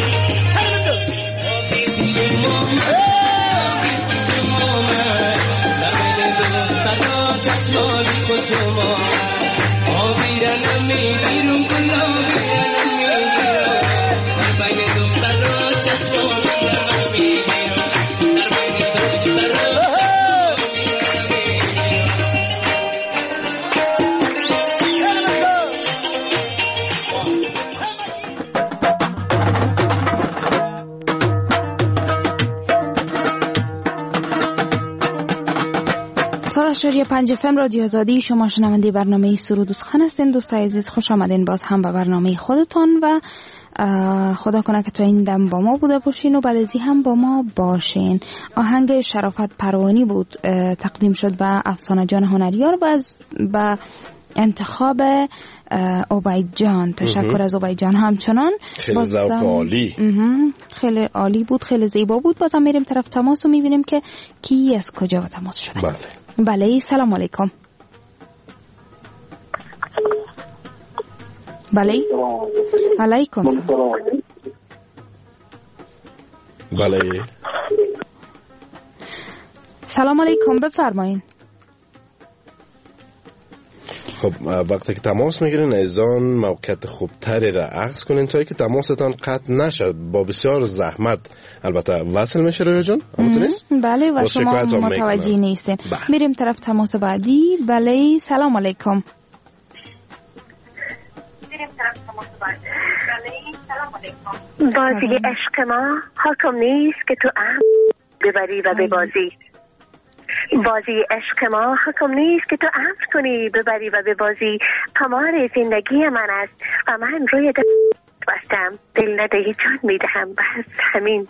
[SPEAKER 10] شریف پنج اف ام رادیو آزادی، شما شنونده برنامه سرود و سخن هستین. دوستای عزیز خوش آمدین باز هم به برنامه خودتون و خدا کنه که تو این دم با ما بوده باشین و بعد از این هم با ما باشین. آهنگ شرافت پروانی بود تقدیم شد به افسانه جان هنریار و به انتخاب عبید جان. تشکر از عبید جان. همچنان
[SPEAKER 11] خیلی ذوق عالی،
[SPEAKER 10] خیلی عالی بود، خیلی زیبا بود. بازم میریم طرف تماس و میبینیم که کی از کجا به تماس شده.
[SPEAKER 11] بله
[SPEAKER 10] بله سلام علیکم. بله علیکم سلام.
[SPEAKER 11] بله
[SPEAKER 10] سلام علیکم بفرمایین.
[SPEAKER 11] خب وقتی که تماس میگیرین عزیزان موقعیت خوبتری را عکس کنین تا که تماستان قطع نشد. با بسیار زحمت البته وصل میشه رویا جان.
[SPEAKER 10] بله و شما متوجه نیستین. میریم طرف تماس بعدی. بله سلام علیکم.
[SPEAKER 16] بازی عشق ما حکم نیست که تو ام ببری و ببازی. بازی عشق ما حکم نیست که تو امر کنی ببری و ببازی. قمار زندگی من است و من روی دل بستم، دل ندهی جان میدهم. بس همین.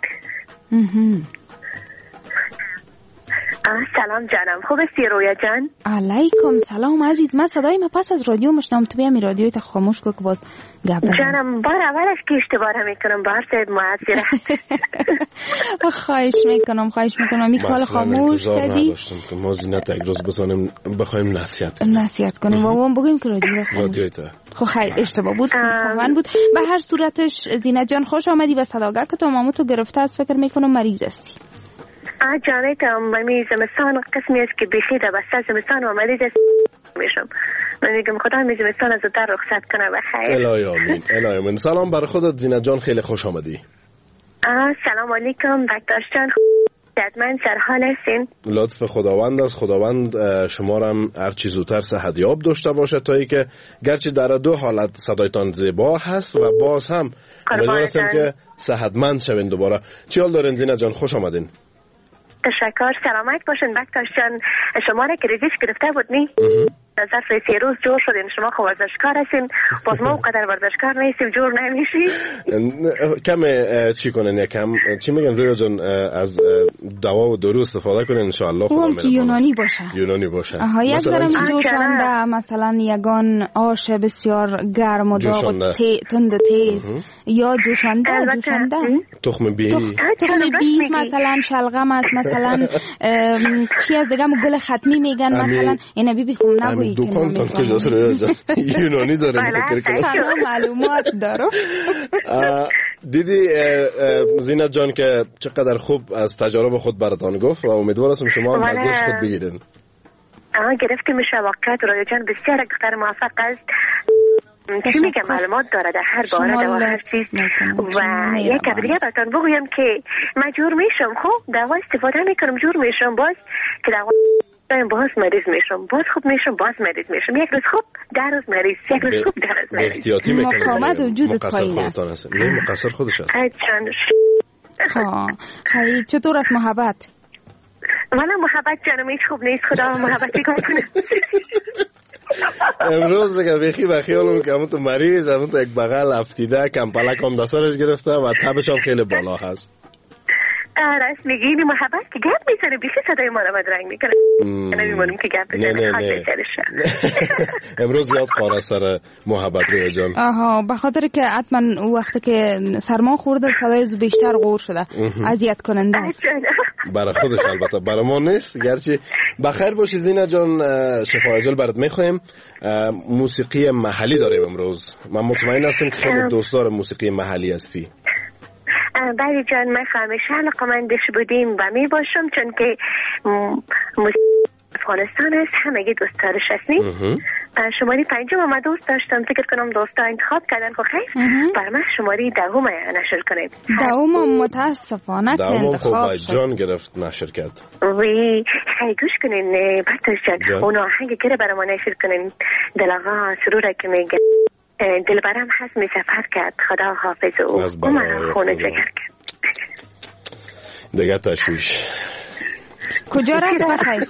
[SPEAKER 16] سلام جانم، خوب هستی رویا جان؟
[SPEAKER 10] علیکم سلام عزیز. من صدای ما پس از رادیو مشنم، تو بیامی رادیوی تا خاموش کو که باز گپ بزنم.
[SPEAKER 16] جانم بار اولش که اشتباه میکنم، بار سید معذرت.
[SPEAKER 10] خواهش میکنم خواهش میکنم می کال خاموش کردی
[SPEAKER 11] که ما زینت یک روز بزنیم بخوایم نصیحت کنیم
[SPEAKER 10] نصیحت کنیم و اون بگیم که رادیو رو خاموش. خب خیلی اشتباه بود، متاسفانه بود. به هر صورتش زینت جان خوش آمدی و صداگاه که تو مامو تو گرفته از فکر میکنم مریض هستی.
[SPEAKER 16] آه جانه که ممی زمستان قسمی است که بخیده بسته زمستان و مریض میشم. من میگم خدا می زمستان از در رخصت کنه بخیر.
[SPEAKER 11] الهی آمین الهی آمین. سلام بر خودت زینت جان، خیلی خوش آمدی.
[SPEAKER 16] آه سلام علیکم دکتر جان، من سر حال هستین؟
[SPEAKER 11] لطف خداوند است. خداوند شما را هم هر چیز زودتر صحتیاب داشته باشه تا ای که گرچه در دو حالت صدایتان زیبا هست و باز هم امیدوارم که صحتمند شوین دوباره. چی حال دارین زینت جان؟ خوش آمدین.
[SPEAKER 16] تشکر، سلامت باشین دکتر جان. شما را که ریزش گرفته بود نی؟ ظرف سه روز جور شدین. شما خب ورزشکار هستین، باز ما قدر ورزشکار نیستیم، جور نمیشی.
[SPEAKER 11] کم چی کنین یکم چی میگن رویا جان، از دوا و دارو استفاده کنین ان شاء الله.
[SPEAKER 10] اون که یونانی باشه.
[SPEAKER 11] یونانی باشه.
[SPEAKER 10] آها یک ذره جوشانده، مثلا یگان آش بسیار گرم و داغ و تند و تیز یا جوشانده جوشانده
[SPEAKER 11] تخم بی
[SPEAKER 10] تخم بیز مثلا شلغم است، مثلا چی از دیگه گل ختمی میگن مثلا. اینا بی بی خوب نبود بگویی که
[SPEAKER 11] دکانتان کجاست رویا جان؟ یونانی داره فکر کنم.
[SPEAKER 10] معلومات دارم.
[SPEAKER 11] دیدی زینت جان که چقدر خوب از تجارب خود براتان گفت و امیدوار هستم شما هم از گوش خود بگیرین.
[SPEAKER 16] آه گرفتیم شواکت رویا جان بسیار دختر موفق است. چی میگم معلومات داره در هر باره و هر چیز. و یک دیگه براتون بگویم که مجبور میشم خب دوا استفاده میکنم جور میشم باز که دوا باز مریض میشم باز خوب میشم باز مریض میشم یک روز خوب در روز مریض یک روز خوب در روز مریض.
[SPEAKER 11] احتیاطی میکنم.
[SPEAKER 10] مقاومت وجودت پایین
[SPEAKER 11] است. نه مقصر خودش است.
[SPEAKER 10] ها خیلی چطور است محبت؟
[SPEAKER 16] والا محبت جانم هیچ خوب نیست خدا محبتی کنه.
[SPEAKER 11] امروز دیگه بخی بخیالم که همون تو مریض همون تو یک بغل افتیده کمپلک هم دستارش گرفته و تبش هم خیلی بالا هست.
[SPEAKER 16] راست میگی این محبت که گرد میزنه بیخی صدای ما رو بدرنگ میکنه. نمیمونم که گرد بزنه خواهد بزنه.
[SPEAKER 11] امروز یاد خواهد سر محبت روی جان.
[SPEAKER 10] آها به خاطر که حتما وقتی که سرما خورده صدای بیشتر غور شده اذیت کننده است.
[SPEAKER 11] برای خودش البته برای ما نیست. گرچه بخیر باشی زینت جان شفا عجل برات میخوایم. موسیقی محلی داریم امروز. من مطمئن هستم که خیلی دوستدار موسیقی محلی هستی.
[SPEAKER 16] بله جان من همیشه علاقه‌مندش بودیم و می باشم چون که افغانستان است همگی دوست دارش هستیم. شماری پنجم ما دوست داشتم فکر کنم دوستا انتخاب کردن که خیر بر من شماری دهم نشر کنیم.
[SPEAKER 10] دهم متاسفانه که انتخاب
[SPEAKER 11] شد. جان گرفت نشر کرد.
[SPEAKER 16] وی خیلی گوش کنین بطرش جان اون آهنگ که برای ما نشر کنین دل آقا سروره که میگه دلبرم هست می سفر کرد خدا حافظ او او من خونه جگر کرد
[SPEAKER 11] دیگه تشویش
[SPEAKER 10] کجا رفت بخیر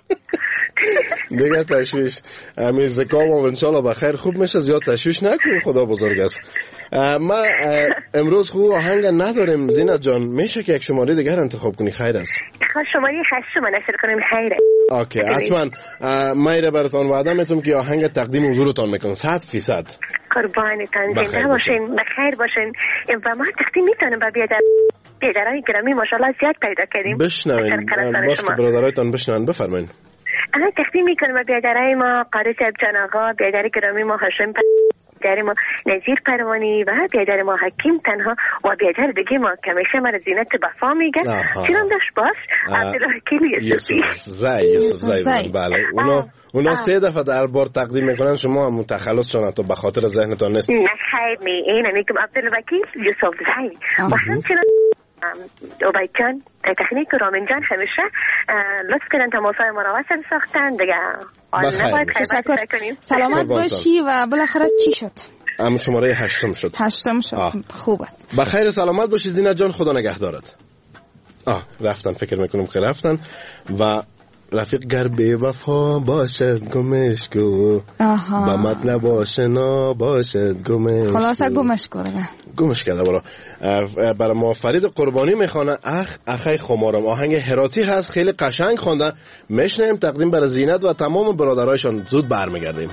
[SPEAKER 11] دیگه تشویش امیر زکام و انشالله بخیر خوب میشه زیاد تشویش نکنی خدا بزرگ است. ما امروز خوب آهنگ نداریم زینت جان میشه که یک شماره دیگر انتخاب کنی خیر است.
[SPEAKER 16] شماره هشت شما نشر کنیم خیره.
[SPEAKER 11] اوکی حتما مایره براتون وعده میتونم که آهنگ تقدیم حضورتان میکنم صد فیصد.
[SPEAKER 16] قربانتان زنده باشین بخیر باشین و ما تقدیم میتونم با بیادر بیادرهای گرامی ماشاءالله زیاد پیدا کردیم.
[SPEAKER 11] بشنوین باش که برادرایتان بشنوین بفرمایین.
[SPEAKER 16] انا تقدیم میکنم با بیادرهای ما قاری صاحب جان آقا بیادر گرامی ما هاشم بیادر ما نظیر پروانی و بیادر ما حکیم تنها و بیادر دیگه ما که میشه مرا زینت بفا میگه چرا داشت باش عبدالله کلی یوسفی
[SPEAKER 11] زای یوسف زای بله اونا اونا سه دفعه در بار تقدیم میکنن شما هم تخلص تو به خاطر ذهنتون نیست.
[SPEAKER 16] نه خیر می این میگم عبدالوکیل یوسف زای و همچنین عبید جان تکنیک رامین جان همیشه لطف کردن تماسای ما را وصل ساختن دیگه آن نباید خیبت کنیم.
[SPEAKER 10] سلامت باشی و بالاخره چی شد؟
[SPEAKER 11] ام شماره هشتم شد.
[SPEAKER 10] هشتم شد خوب است.
[SPEAKER 11] بخیر سلامت باشی زینت جان خدا نگهدارت. آه رفتن فکر میکنم که رفتن و رفیق گر بی وفا باشد گمش کو با مطلب آشنا باشد گمش
[SPEAKER 10] خلاصه گمش کرده
[SPEAKER 11] گمش کرده برا برای ما فرید قربانی میخوانه اخ اخی خمارم آهنگ هراتی هست خیلی قشنگ خوانده میشنیم تقدیم برای زینت و تمام برادرایشان زود برمیگردیم.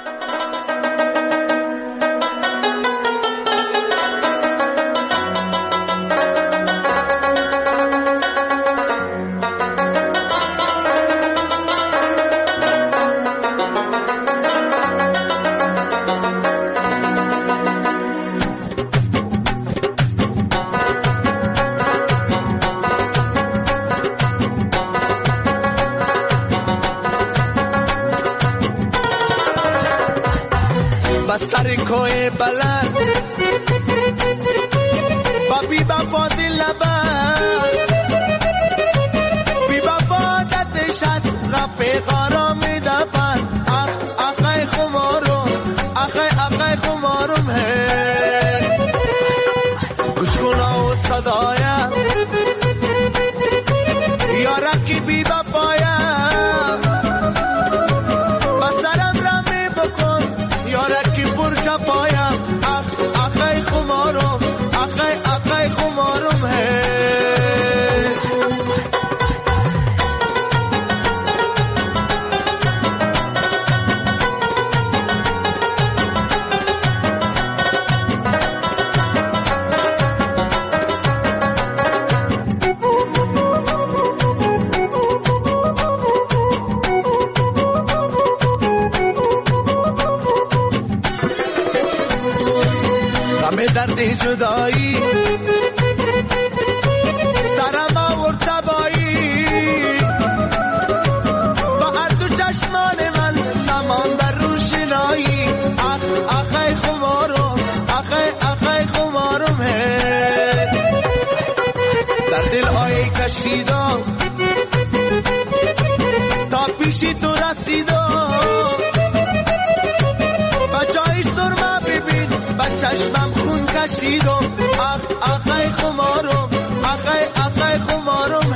[SPEAKER 15] سر کوه بلند با بی بابا دل لبند بی بابا دتشد رفیقا را می دفن اخ اخی خمارم اخی اخی خمارم هی گوش کنا و صدایم یارکی بی بابایم بسرم را می بکن یارکی پرچا پایم اخ اخی خمارم اخی اخی خمارم هی نکنی جدایی سرم آورد تبایی فقط تو چشمان من نمان در روشنایی اخ اخی خمارم اخی اخی خمارم در دل آی کشیدم تا پیشی تو رسیدم بچه‌ای سرما ببین با چشمم خون کشیدم اخ اخی خمارم اخی اخی خمارم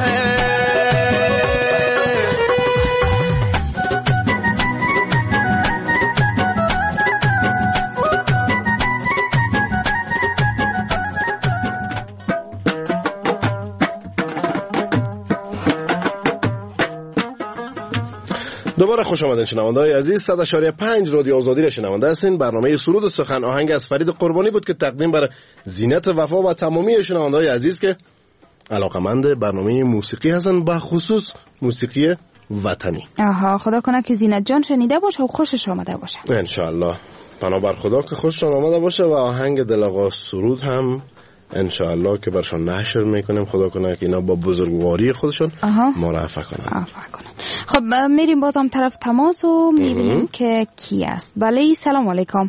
[SPEAKER 11] دوباره خوش آمدین شنونده‌های عزیز. صد و اشاره پنج رادیو آزادی را شنونده هستین. برنامه سرود و سخن آهنگ از فرید قربانی بود که تقدیم برای زینت وفا و تمامی شنونده‌های عزیز که علاقمند برنامه موسیقی هستن، به خصوص موسیقی وطنی.
[SPEAKER 10] آها، خدا کنه که زینت جان شنیده باشه و خوشش آمده باشه
[SPEAKER 11] ان شاء الله. بنابر خدا که خوششون آمده باشه و آهنگ دل‌آقا سرود هم ان شاء الله که برشون نشر میکنیم. خدا کنه که اینا با بزرگواری خودشون ما را عفو کنن.
[SPEAKER 10] عفو کنن. خب میریم بازم طرف تماس و میبینیم که کی است. بله سلام علیکم.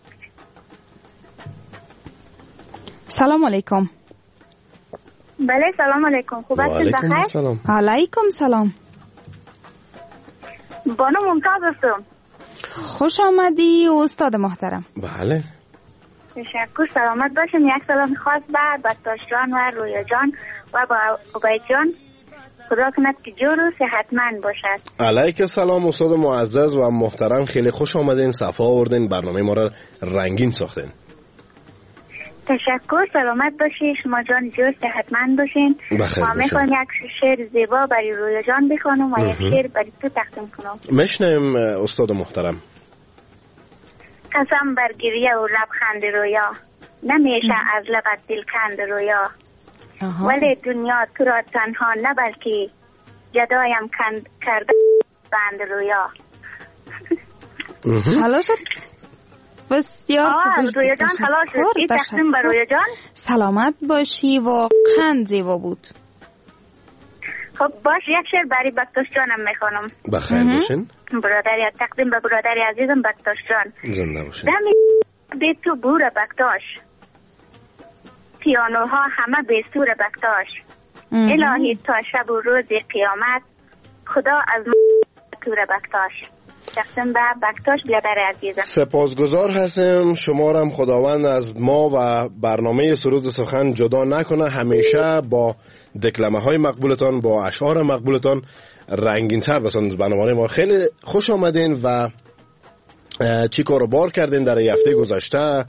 [SPEAKER 10] سلام علیکم.
[SPEAKER 14] بله سلام علیکم. خوب هستید؟ بخیر.
[SPEAKER 11] سلام.
[SPEAKER 10] علیکم سلام.
[SPEAKER 14] بانو ممتاز هستم.
[SPEAKER 10] خوش آمدی استاد محترم.
[SPEAKER 11] بله.
[SPEAKER 14] تشکر. سلامت باشین. یک سلام خاص بعد بکتاش جان و رویا جان و با عبید جان. خدا کند که جور و صحتمند باشد.
[SPEAKER 11] علیک سلام استاد معزز و محترم، خیلی خوش آمدین، صفا آوردین، برنامه ما را رنگین ساختین.
[SPEAKER 14] تشکر. سلامت باشی شما جان، جور صحتمند باشین.
[SPEAKER 11] بخیر
[SPEAKER 14] باشین. میخوام یک شعر زیبا برای رویا جان بخونم و یک شعر برای تو تقدیم کنم.
[SPEAKER 11] میشنیم استاد محترم.
[SPEAKER 14] قسم بر گریه و لبخند رویا، نمیشه از لبت دلکند رویا. ولی دنیا تو را تنها نه بلکه جدایم کرده بند رویا.
[SPEAKER 10] خلاص بسیار خوب.
[SPEAKER 14] رویا جان خلاص شد. این تقدیم بر رویا جان.
[SPEAKER 10] سلامت باشی، واقعا زیبا بود.
[SPEAKER 14] خب باش، یک شعر برای بکتاش جانم میخوانم.
[SPEAKER 11] بخیر باشین.
[SPEAKER 14] برادری تقدیم به برادری عزیزم بکتاش جان.
[SPEAKER 11] زنده باشین.
[SPEAKER 14] دمی به تو بور بکتاش، پیانوها همه به سور بکتاش. الهی تا شب و روز قیامت، خدا از تور بکتاش. تقدیم به بکتاش برادر عزیزم.
[SPEAKER 11] سپاسگزار هستم. شما را هم خداوند از ما و برنامه سرود سخن جدا نکنه. همیشه با دکلمه های مقبولتان، با اشعار مقبولتان رنگین تر بسازید برنامه ما. خیلی خوش آمدین و چی کارو بار کردین در هفته گذشته؟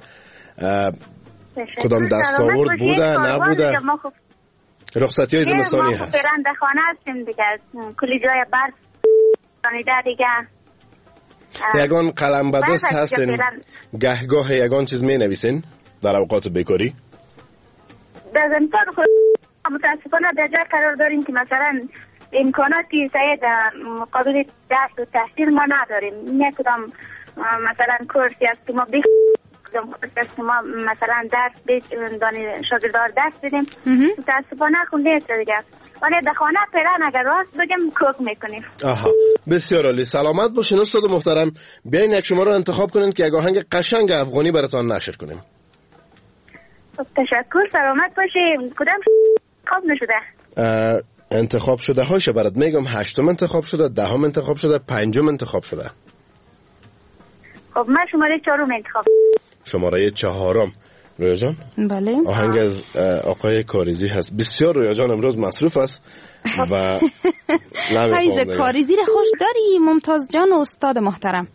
[SPEAKER 11] کدام دستاورد بوده نبوده؟ رخصتی های زمستانی هست.
[SPEAKER 14] ما برنده خانه هستیم دیگه، کلی جای برف شانیده دیگه.
[SPEAKER 11] یگان قلم به دست هستین، گهگاه یگان چیز می نویسین در اوقات بیکاری؟
[SPEAKER 14] در زمستان خود متاسفانه در جای قرار داریم که مثلا امکاناتی سعی در مقابل درس و تحصیل ما نداریم. نه کدام مثلا کورسی است که ما بخونیم، کورسی است که ما مثلا درس بدانیم، شاگردار درس بدیم. متاسفانه خونده است دیگه. ولی در خانه پیران اگر راست بگیم کوک میکنیم.
[SPEAKER 11] آها، بسیار عالی. سلامت باشین استاد محترم. بیاین یک شما رو انتخاب کنین که یک آهنگ قشنگ افغانی براتون نشر کنیم.
[SPEAKER 14] تشکر. سلامت باشین. کدام انتخاب نشده؟
[SPEAKER 11] انتخاب شده هاشه برات میگم. هشتم انتخاب شده، دهم انتخاب شده، پنجم انتخاب شده.
[SPEAKER 14] خب من شماره چهارم انتخاب.
[SPEAKER 11] شماره چهارم. رویا جان؟
[SPEAKER 10] بله.
[SPEAKER 11] آهنگ از آقای کاریزی هست. بسیار رویا جان امروز مصروف است و
[SPEAKER 10] فایز کاریزی رو خوش داری ممتاز جان استاد محترم؟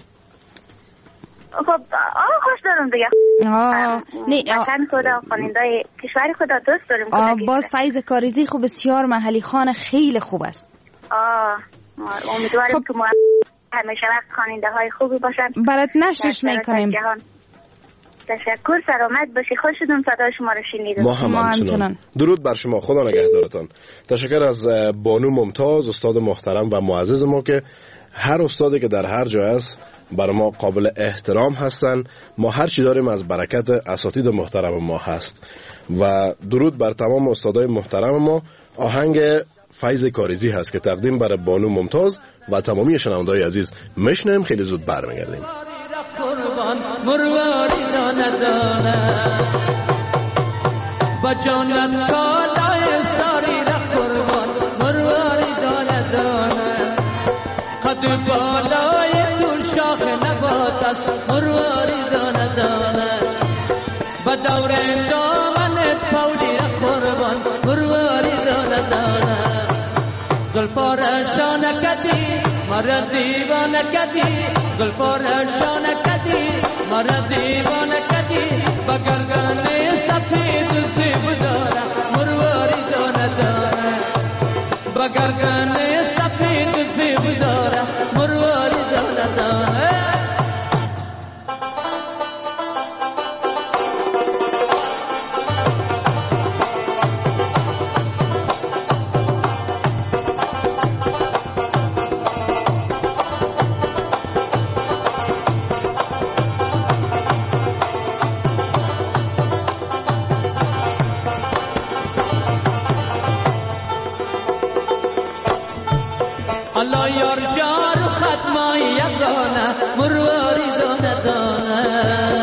[SPEAKER 14] خب آه خوش دارم دیگه.
[SPEAKER 10] آه نه
[SPEAKER 14] وطن خدا، خواننده‌های کشور خدا دوست داریم.
[SPEAKER 10] آه باز فایز کاریزی خوب، بسیار محلی خان، خیلی خوب است.
[SPEAKER 14] آه امیدوارم خب. که ما همیشه وقت خواننده‌های خوبی باشن.
[SPEAKER 10] برات نشرش میکنیم.
[SPEAKER 14] تشکر. سلامت باشی. خوش شدم صدای شما رو شنیدم.
[SPEAKER 11] ما هم همچنان. درود بر شما. خدا نگهدارتان. تشکر از بانو ممتاز، استاد محترم و معزز ما که هر استادی که در هر جای است برای ما قابل احترام هستن. ما هر چی داریم از برکت اساتید محترم ما هست. و درود بر تمام استادای محترم ما. آهنگ فیض کاریزی هست که تقدیم برای بانو ممتاز و تمامی شنونده‌های عزیز میشنیم. خیلی زود برمیگردیم.
[SPEAKER 13] با جانت کالای ساری را قربان مرواری دانه دانه قد بالای تو شاخ نبات است مرواری دانه دانه با دور دامنت پولی را قربان مرواری دانه دانه گلپارشان کدی مرا دیوانه کدی گلپارشان کدی مرا دیوانه کدی با گردن سفید زیب داره مرواری دانه داره با گردن سفید زیب داره مرواری دانه داره الله یار جار ختمای یگانه مرواری دانه دانه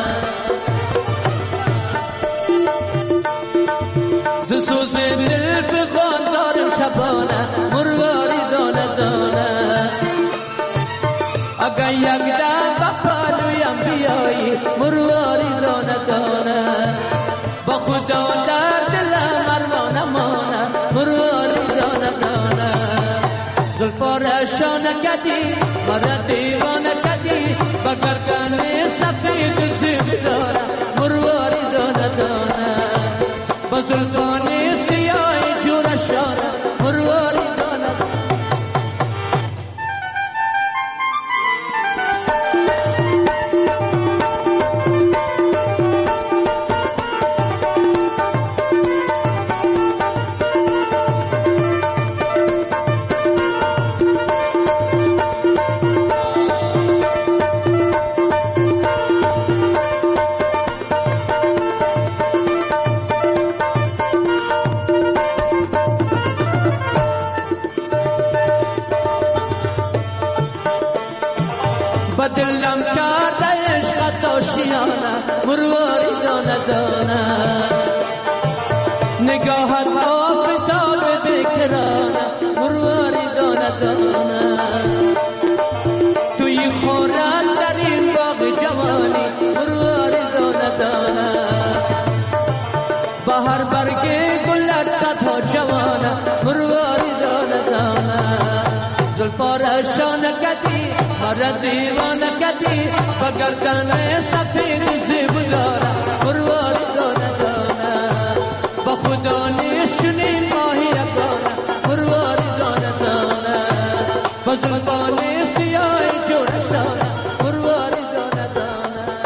[SPEAKER 13] ز سوز دل بغان دارم شبانه مرواری دانه دانه اگر یک دم بپالویم بیایی مرواری دانه دانه با خدا در دلم ارمان مانه مرواری دانه دانه زلفارشان کدی مرا دیوانه کدی با گردن سفید زیب داره مرواری دانه دانه با زلفان سیاه جورشان مرواری دانه دلم کرده عشق تاشیانه مرواری دانه دانه نگاهت آفتاب بکرانه مرواری دانه دانه توی خورن در این باغ جوانی مرواری دانه دانه با هر برگ گلت صدها جوانه مرواری دانه دانه زلفارشان کدی مرا دیوانه کدی با گردن سفید زیب داره مرواری دانه دانه با خدا نشونی ماهی اگانه مرواری دانه دانه با زلفان سیاه جورشانه مرواری دانه دانه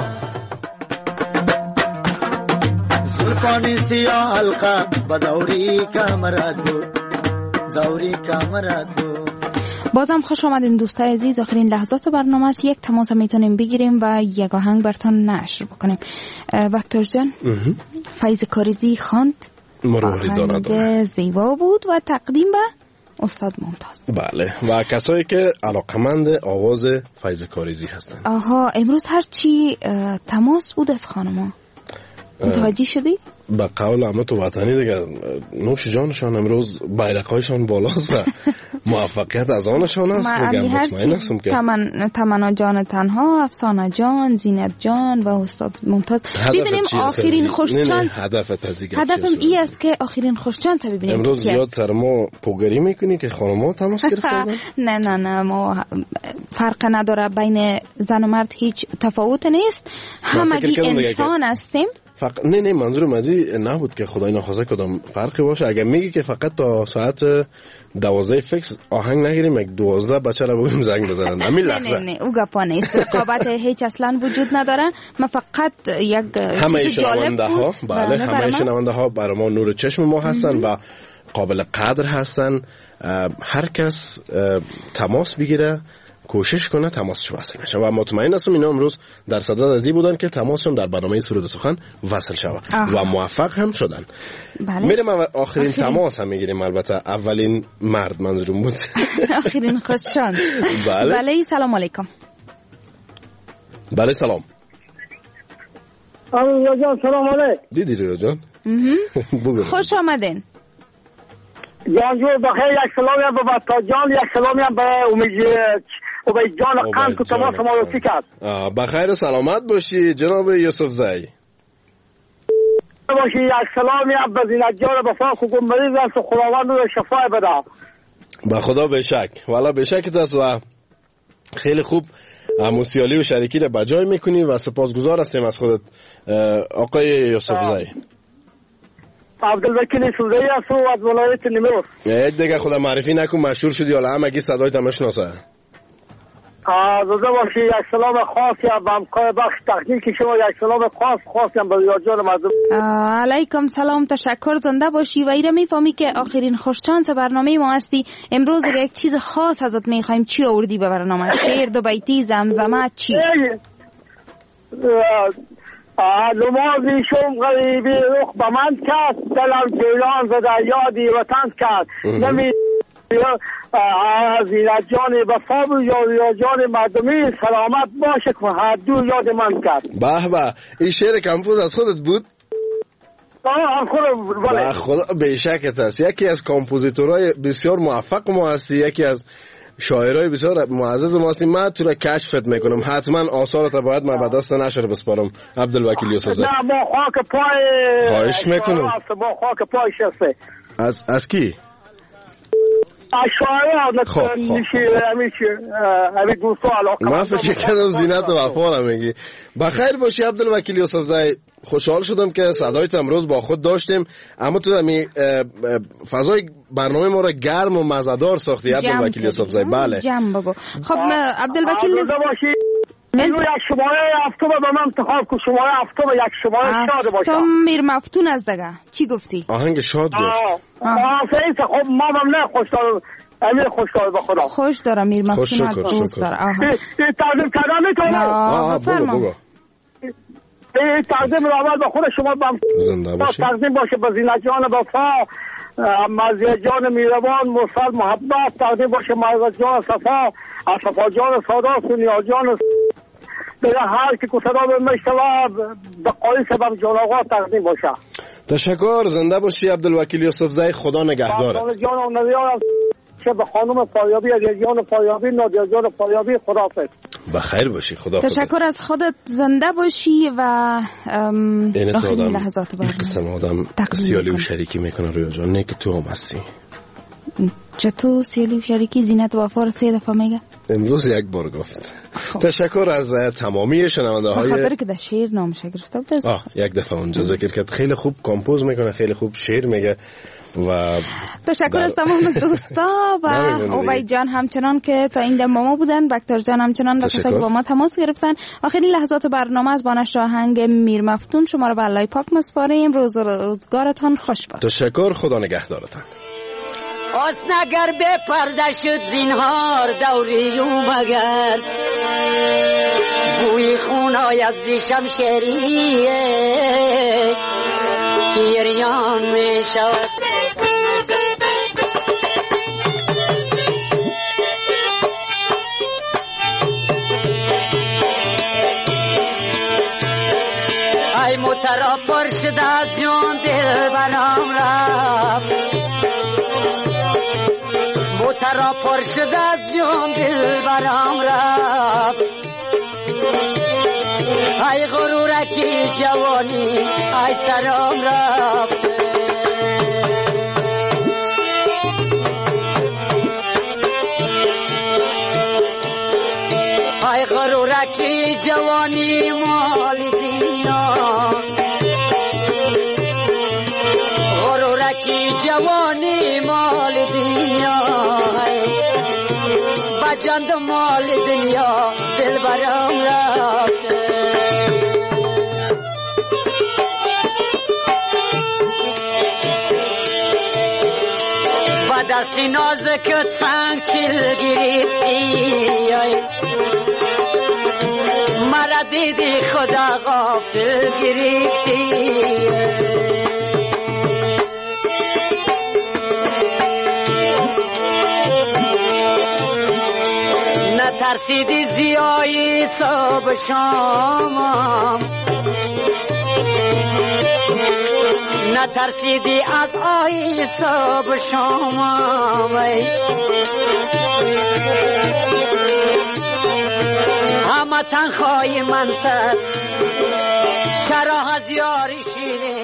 [SPEAKER 17] زلفان سیاه حلقه با دوری کمرت بود دوری کمرت بود.
[SPEAKER 10] بازم خوش آمدین دوستای عزیز. آخرین لحظات برنامه است. یک تماس میتونیم بگیریم و یک آهنگ براتون نشر بکنیم. وکتور جان فیض کاریزی خواند، آهنگ زیبا بود و تقدیم به استاد ممتاز.
[SPEAKER 11] بله و کسایی که علاقمند آواز فیض کاریزی هستند.
[SPEAKER 10] آها امروز هر چی تماس بود از خانما متوجه شدی؟
[SPEAKER 11] به قول عمت وطنی دیگه نوش جانشان امروز بیرقایشان بالاست و موفقیت از آنشان است.
[SPEAKER 10] دیگه مطمئن هستم که تمن تمنا جان تنها، افسانه جان، زینت جان و استاد ممتاز. ببینیم آخرین خوشچند هدفم این است که آخرین خوشچند تا ببینیم
[SPEAKER 11] امروز زیاد سر ما پوگری میکنی که خانم‌ها تماس گرفتن.
[SPEAKER 10] نه نه نه ما فرق نداره، بین زن و مرد هیچ تفاوت نیست، همگی انسان هستیم.
[SPEAKER 11] فقط نه نه منظورم ازی نبود که خدای نخواسته کدام فرقی باشه. اگر میگی که فقط تا ساعت دوازده فکس آهنگ نگیریم، یک دوازده بچه را بگیم زنگ بزنن همین لحظه.
[SPEAKER 10] نه نه او گپا نیست، رقابت هیچ اصلا وجود نداره. ما فقط یک
[SPEAKER 11] همه شنونده ها بله همه شنونده ها برای ما نور چشم ما هستن و قابل قدر هستن. هر کس تماس بگیره کوشش کنه تماسش وصل نشه و مطمئن هستم اینا امروز در صدد ازی بودن که تماسشون در برنامه سرود سخن وصل شود و موفق هم شدن.
[SPEAKER 10] بله.
[SPEAKER 11] میریم آخرین, آخرین تماس هم میگیریم. البته اولین مرد منظورم بود.
[SPEAKER 10] آخرین خوششانس.
[SPEAKER 11] بله.
[SPEAKER 10] بله سلام علیکم.
[SPEAKER 11] بله سلام.
[SPEAKER 18] ریا جان سلام علیکم.
[SPEAKER 11] دیدی ریا جان؟
[SPEAKER 10] خوش آمدین.
[SPEAKER 18] جان جو بخیر. یک سلامی هم به بطا جان، یک سلامی هم به امید امید جان قند که تماس ما رو کرد.
[SPEAKER 11] بخیر و سلامت باشی جناب یوسف زئی.
[SPEAKER 18] باشی. یک سلامی هم به زینت جان به فاق و گمبریز است و خداوند رو شفای بده.
[SPEAKER 11] به خدا بشک. والا بشکت است و خیلی خوب موسیالی و شریکی رو بجای میکنی و سپاسگزار هستیم از خودت آقای یوسف زئی.
[SPEAKER 18] عبدالوکیل یوسف زئی است و از ولایت نیمروز.
[SPEAKER 11] یک دیگه خدا معرفی نکن، مشهور شدی حالا همگی صدایت هم میشناسه.
[SPEAKER 18] زنده باشی. یک سلام خاصی به همکار بخش تکنیکی شما، یک سلام خاص خاصی به ریاضیان مردم.
[SPEAKER 10] علیکم سلام، تشکر. زنده باشی و ایره میفهمی که آخرین خوششانس برنامه ما هستی. امروز اگه یک چیز خاص ازت میخوایم چی آوردی به برنامه؟ شعر، دو بیتی، زمزمه، چی؟
[SPEAKER 18] نمازی شم غریبی رخ به من کرد، دلم جیلان زده یادی وطن کرد. نمی از زینت جان وفا و یا جان مردمی سلامت باشه که هر دو یاد من کرد.
[SPEAKER 11] به به، این شعر کمپوز از خودت بود؟
[SPEAKER 18] آه خودم.
[SPEAKER 11] به خدا بشکت است. یکی از کامپوزیتورهای بسیار موفق ما هستی، یکی از شاعرای بسیار معزز ما هستی. من تو را کشفت میکنم، حتما آثارت باید من به دست نشر بسپارم. عبدالوکیل یوسف زئی.
[SPEAKER 18] نه با خاک پای
[SPEAKER 11] خواهش میکنم.
[SPEAKER 18] با خاک پای شسته.
[SPEAKER 11] از از کی؟
[SPEAKER 18] اشعار
[SPEAKER 11] خب
[SPEAKER 18] میشه همیشه همی دوستا علاقه.
[SPEAKER 11] من فکر کردم زینت و وفا رو میگی. بخیر باشی عبدالوکیل یوسف زئی. خوشحال شدم که صدایت امروز با خود داشتیم، اما تو می فضای برنامه ما رو گرم و مزه‌دار ساختی عبدالوکیل یوسف زئی. بله
[SPEAKER 10] جمع بگو. خب عبدالوکیل
[SPEAKER 18] باشی. اینو یک شماره هفتم به من انتخاب کن. شماره هفتم یک شماره شاد باشه.
[SPEAKER 10] هفتم میر مفتون از دگه چی گفتی؟
[SPEAKER 11] آهنگ شاد گفت.
[SPEAKER 18] آه فیس خب ما هم نه خوش دارم. امیر خوش دارم به خدا.
[SPEAKER 10] خوش دارم میر مفتون از دوست دارم. آها
[SPEAKER 18] تقدیم کردن میتونم؟
[SPEAKER 11] آه بگو بگو.
[SPEAKER 18] این تقدیم رو اول به خود شما بم
[SPEAKER 11] زنده باشی.
[SPEAKER 18] تقدیم باشه به زینت جان وفا، مزیه جان میروان مرسل محبت. تقدیم باشه مرزا جان صفا، صفا جان سادات و نیاز جان دیگه هر که صدا به مشتوا به قایی سبب جان آقا تقدیم باشه.
[SPEAKER 11] تشکر. زنده باشی عبدالوکیل یوسف زئی. خدا نگهدارت.
[SPEAKER 18] جان و نویارم چه به خانم پایابی، علیان پایابی، نادیا جان پایابی. خداحافظ.
[SPEAKER 11] بخیر باشی. خدا
[SPEAKER 10] تشکر از خودت. زنده باشی و آخرین لحظات برنامه.
[SPEAKER 11] قسم آدم سیالی و شریکی میکنه رویا جان، نه که تو هم هستی.
[SPEAKER 10] چطور سیالی و شریکی زینت و وفا رو سه دفعه میگه؟
[SPEAKER 11] امروز یک بار گفت. تشکر از تمامی شنونده های
[SPEAKER 10] بخاطر که در شعر نامش گرفته بود.
[SPEAKER 11] آه یک دفعه اونجا ذکر کرد. خیلی خوب کامپوز میکنه، خیلی خوب شعر میگه و
[SPEAKER 10] تشکر از تمام دوستا و اوبای جان همچنان که تا این دم ما بودن، بکتر جان همچنان و کسایی که با ما تماس گرفتن. آخرین لحظات برنامه از بانش آهنگ میر مفتون شما رو به الله پاک مسپاریم. روز و روزگارتان خوش باد.
[SPEAKER 11] تشکر. خدا نگهدارتان.
[SPEAKER 19] آسن اگر به پرده شد زینهار دوری اومگرد، بوی خون آید زی شمشیریه که گریان می شود. ای مترا پرشد از جان دل برام رفت، مترا پرشد از جان دل برام رفت. ای غرورکی جوانی ای سرام رفت. ای غرورکی جوانی مال دنیا، غرورکی جوانی مال دنیا، بجند مال دنیا دل برام رفت. دستی نازک سنگ چیل گرفتی مرا دیدی خدا غافل گرفتی نترسیدی زیایی صبح شامم نترسیدی از آی صبح شامم همه تنخوای من سر چرا از یاری شیرین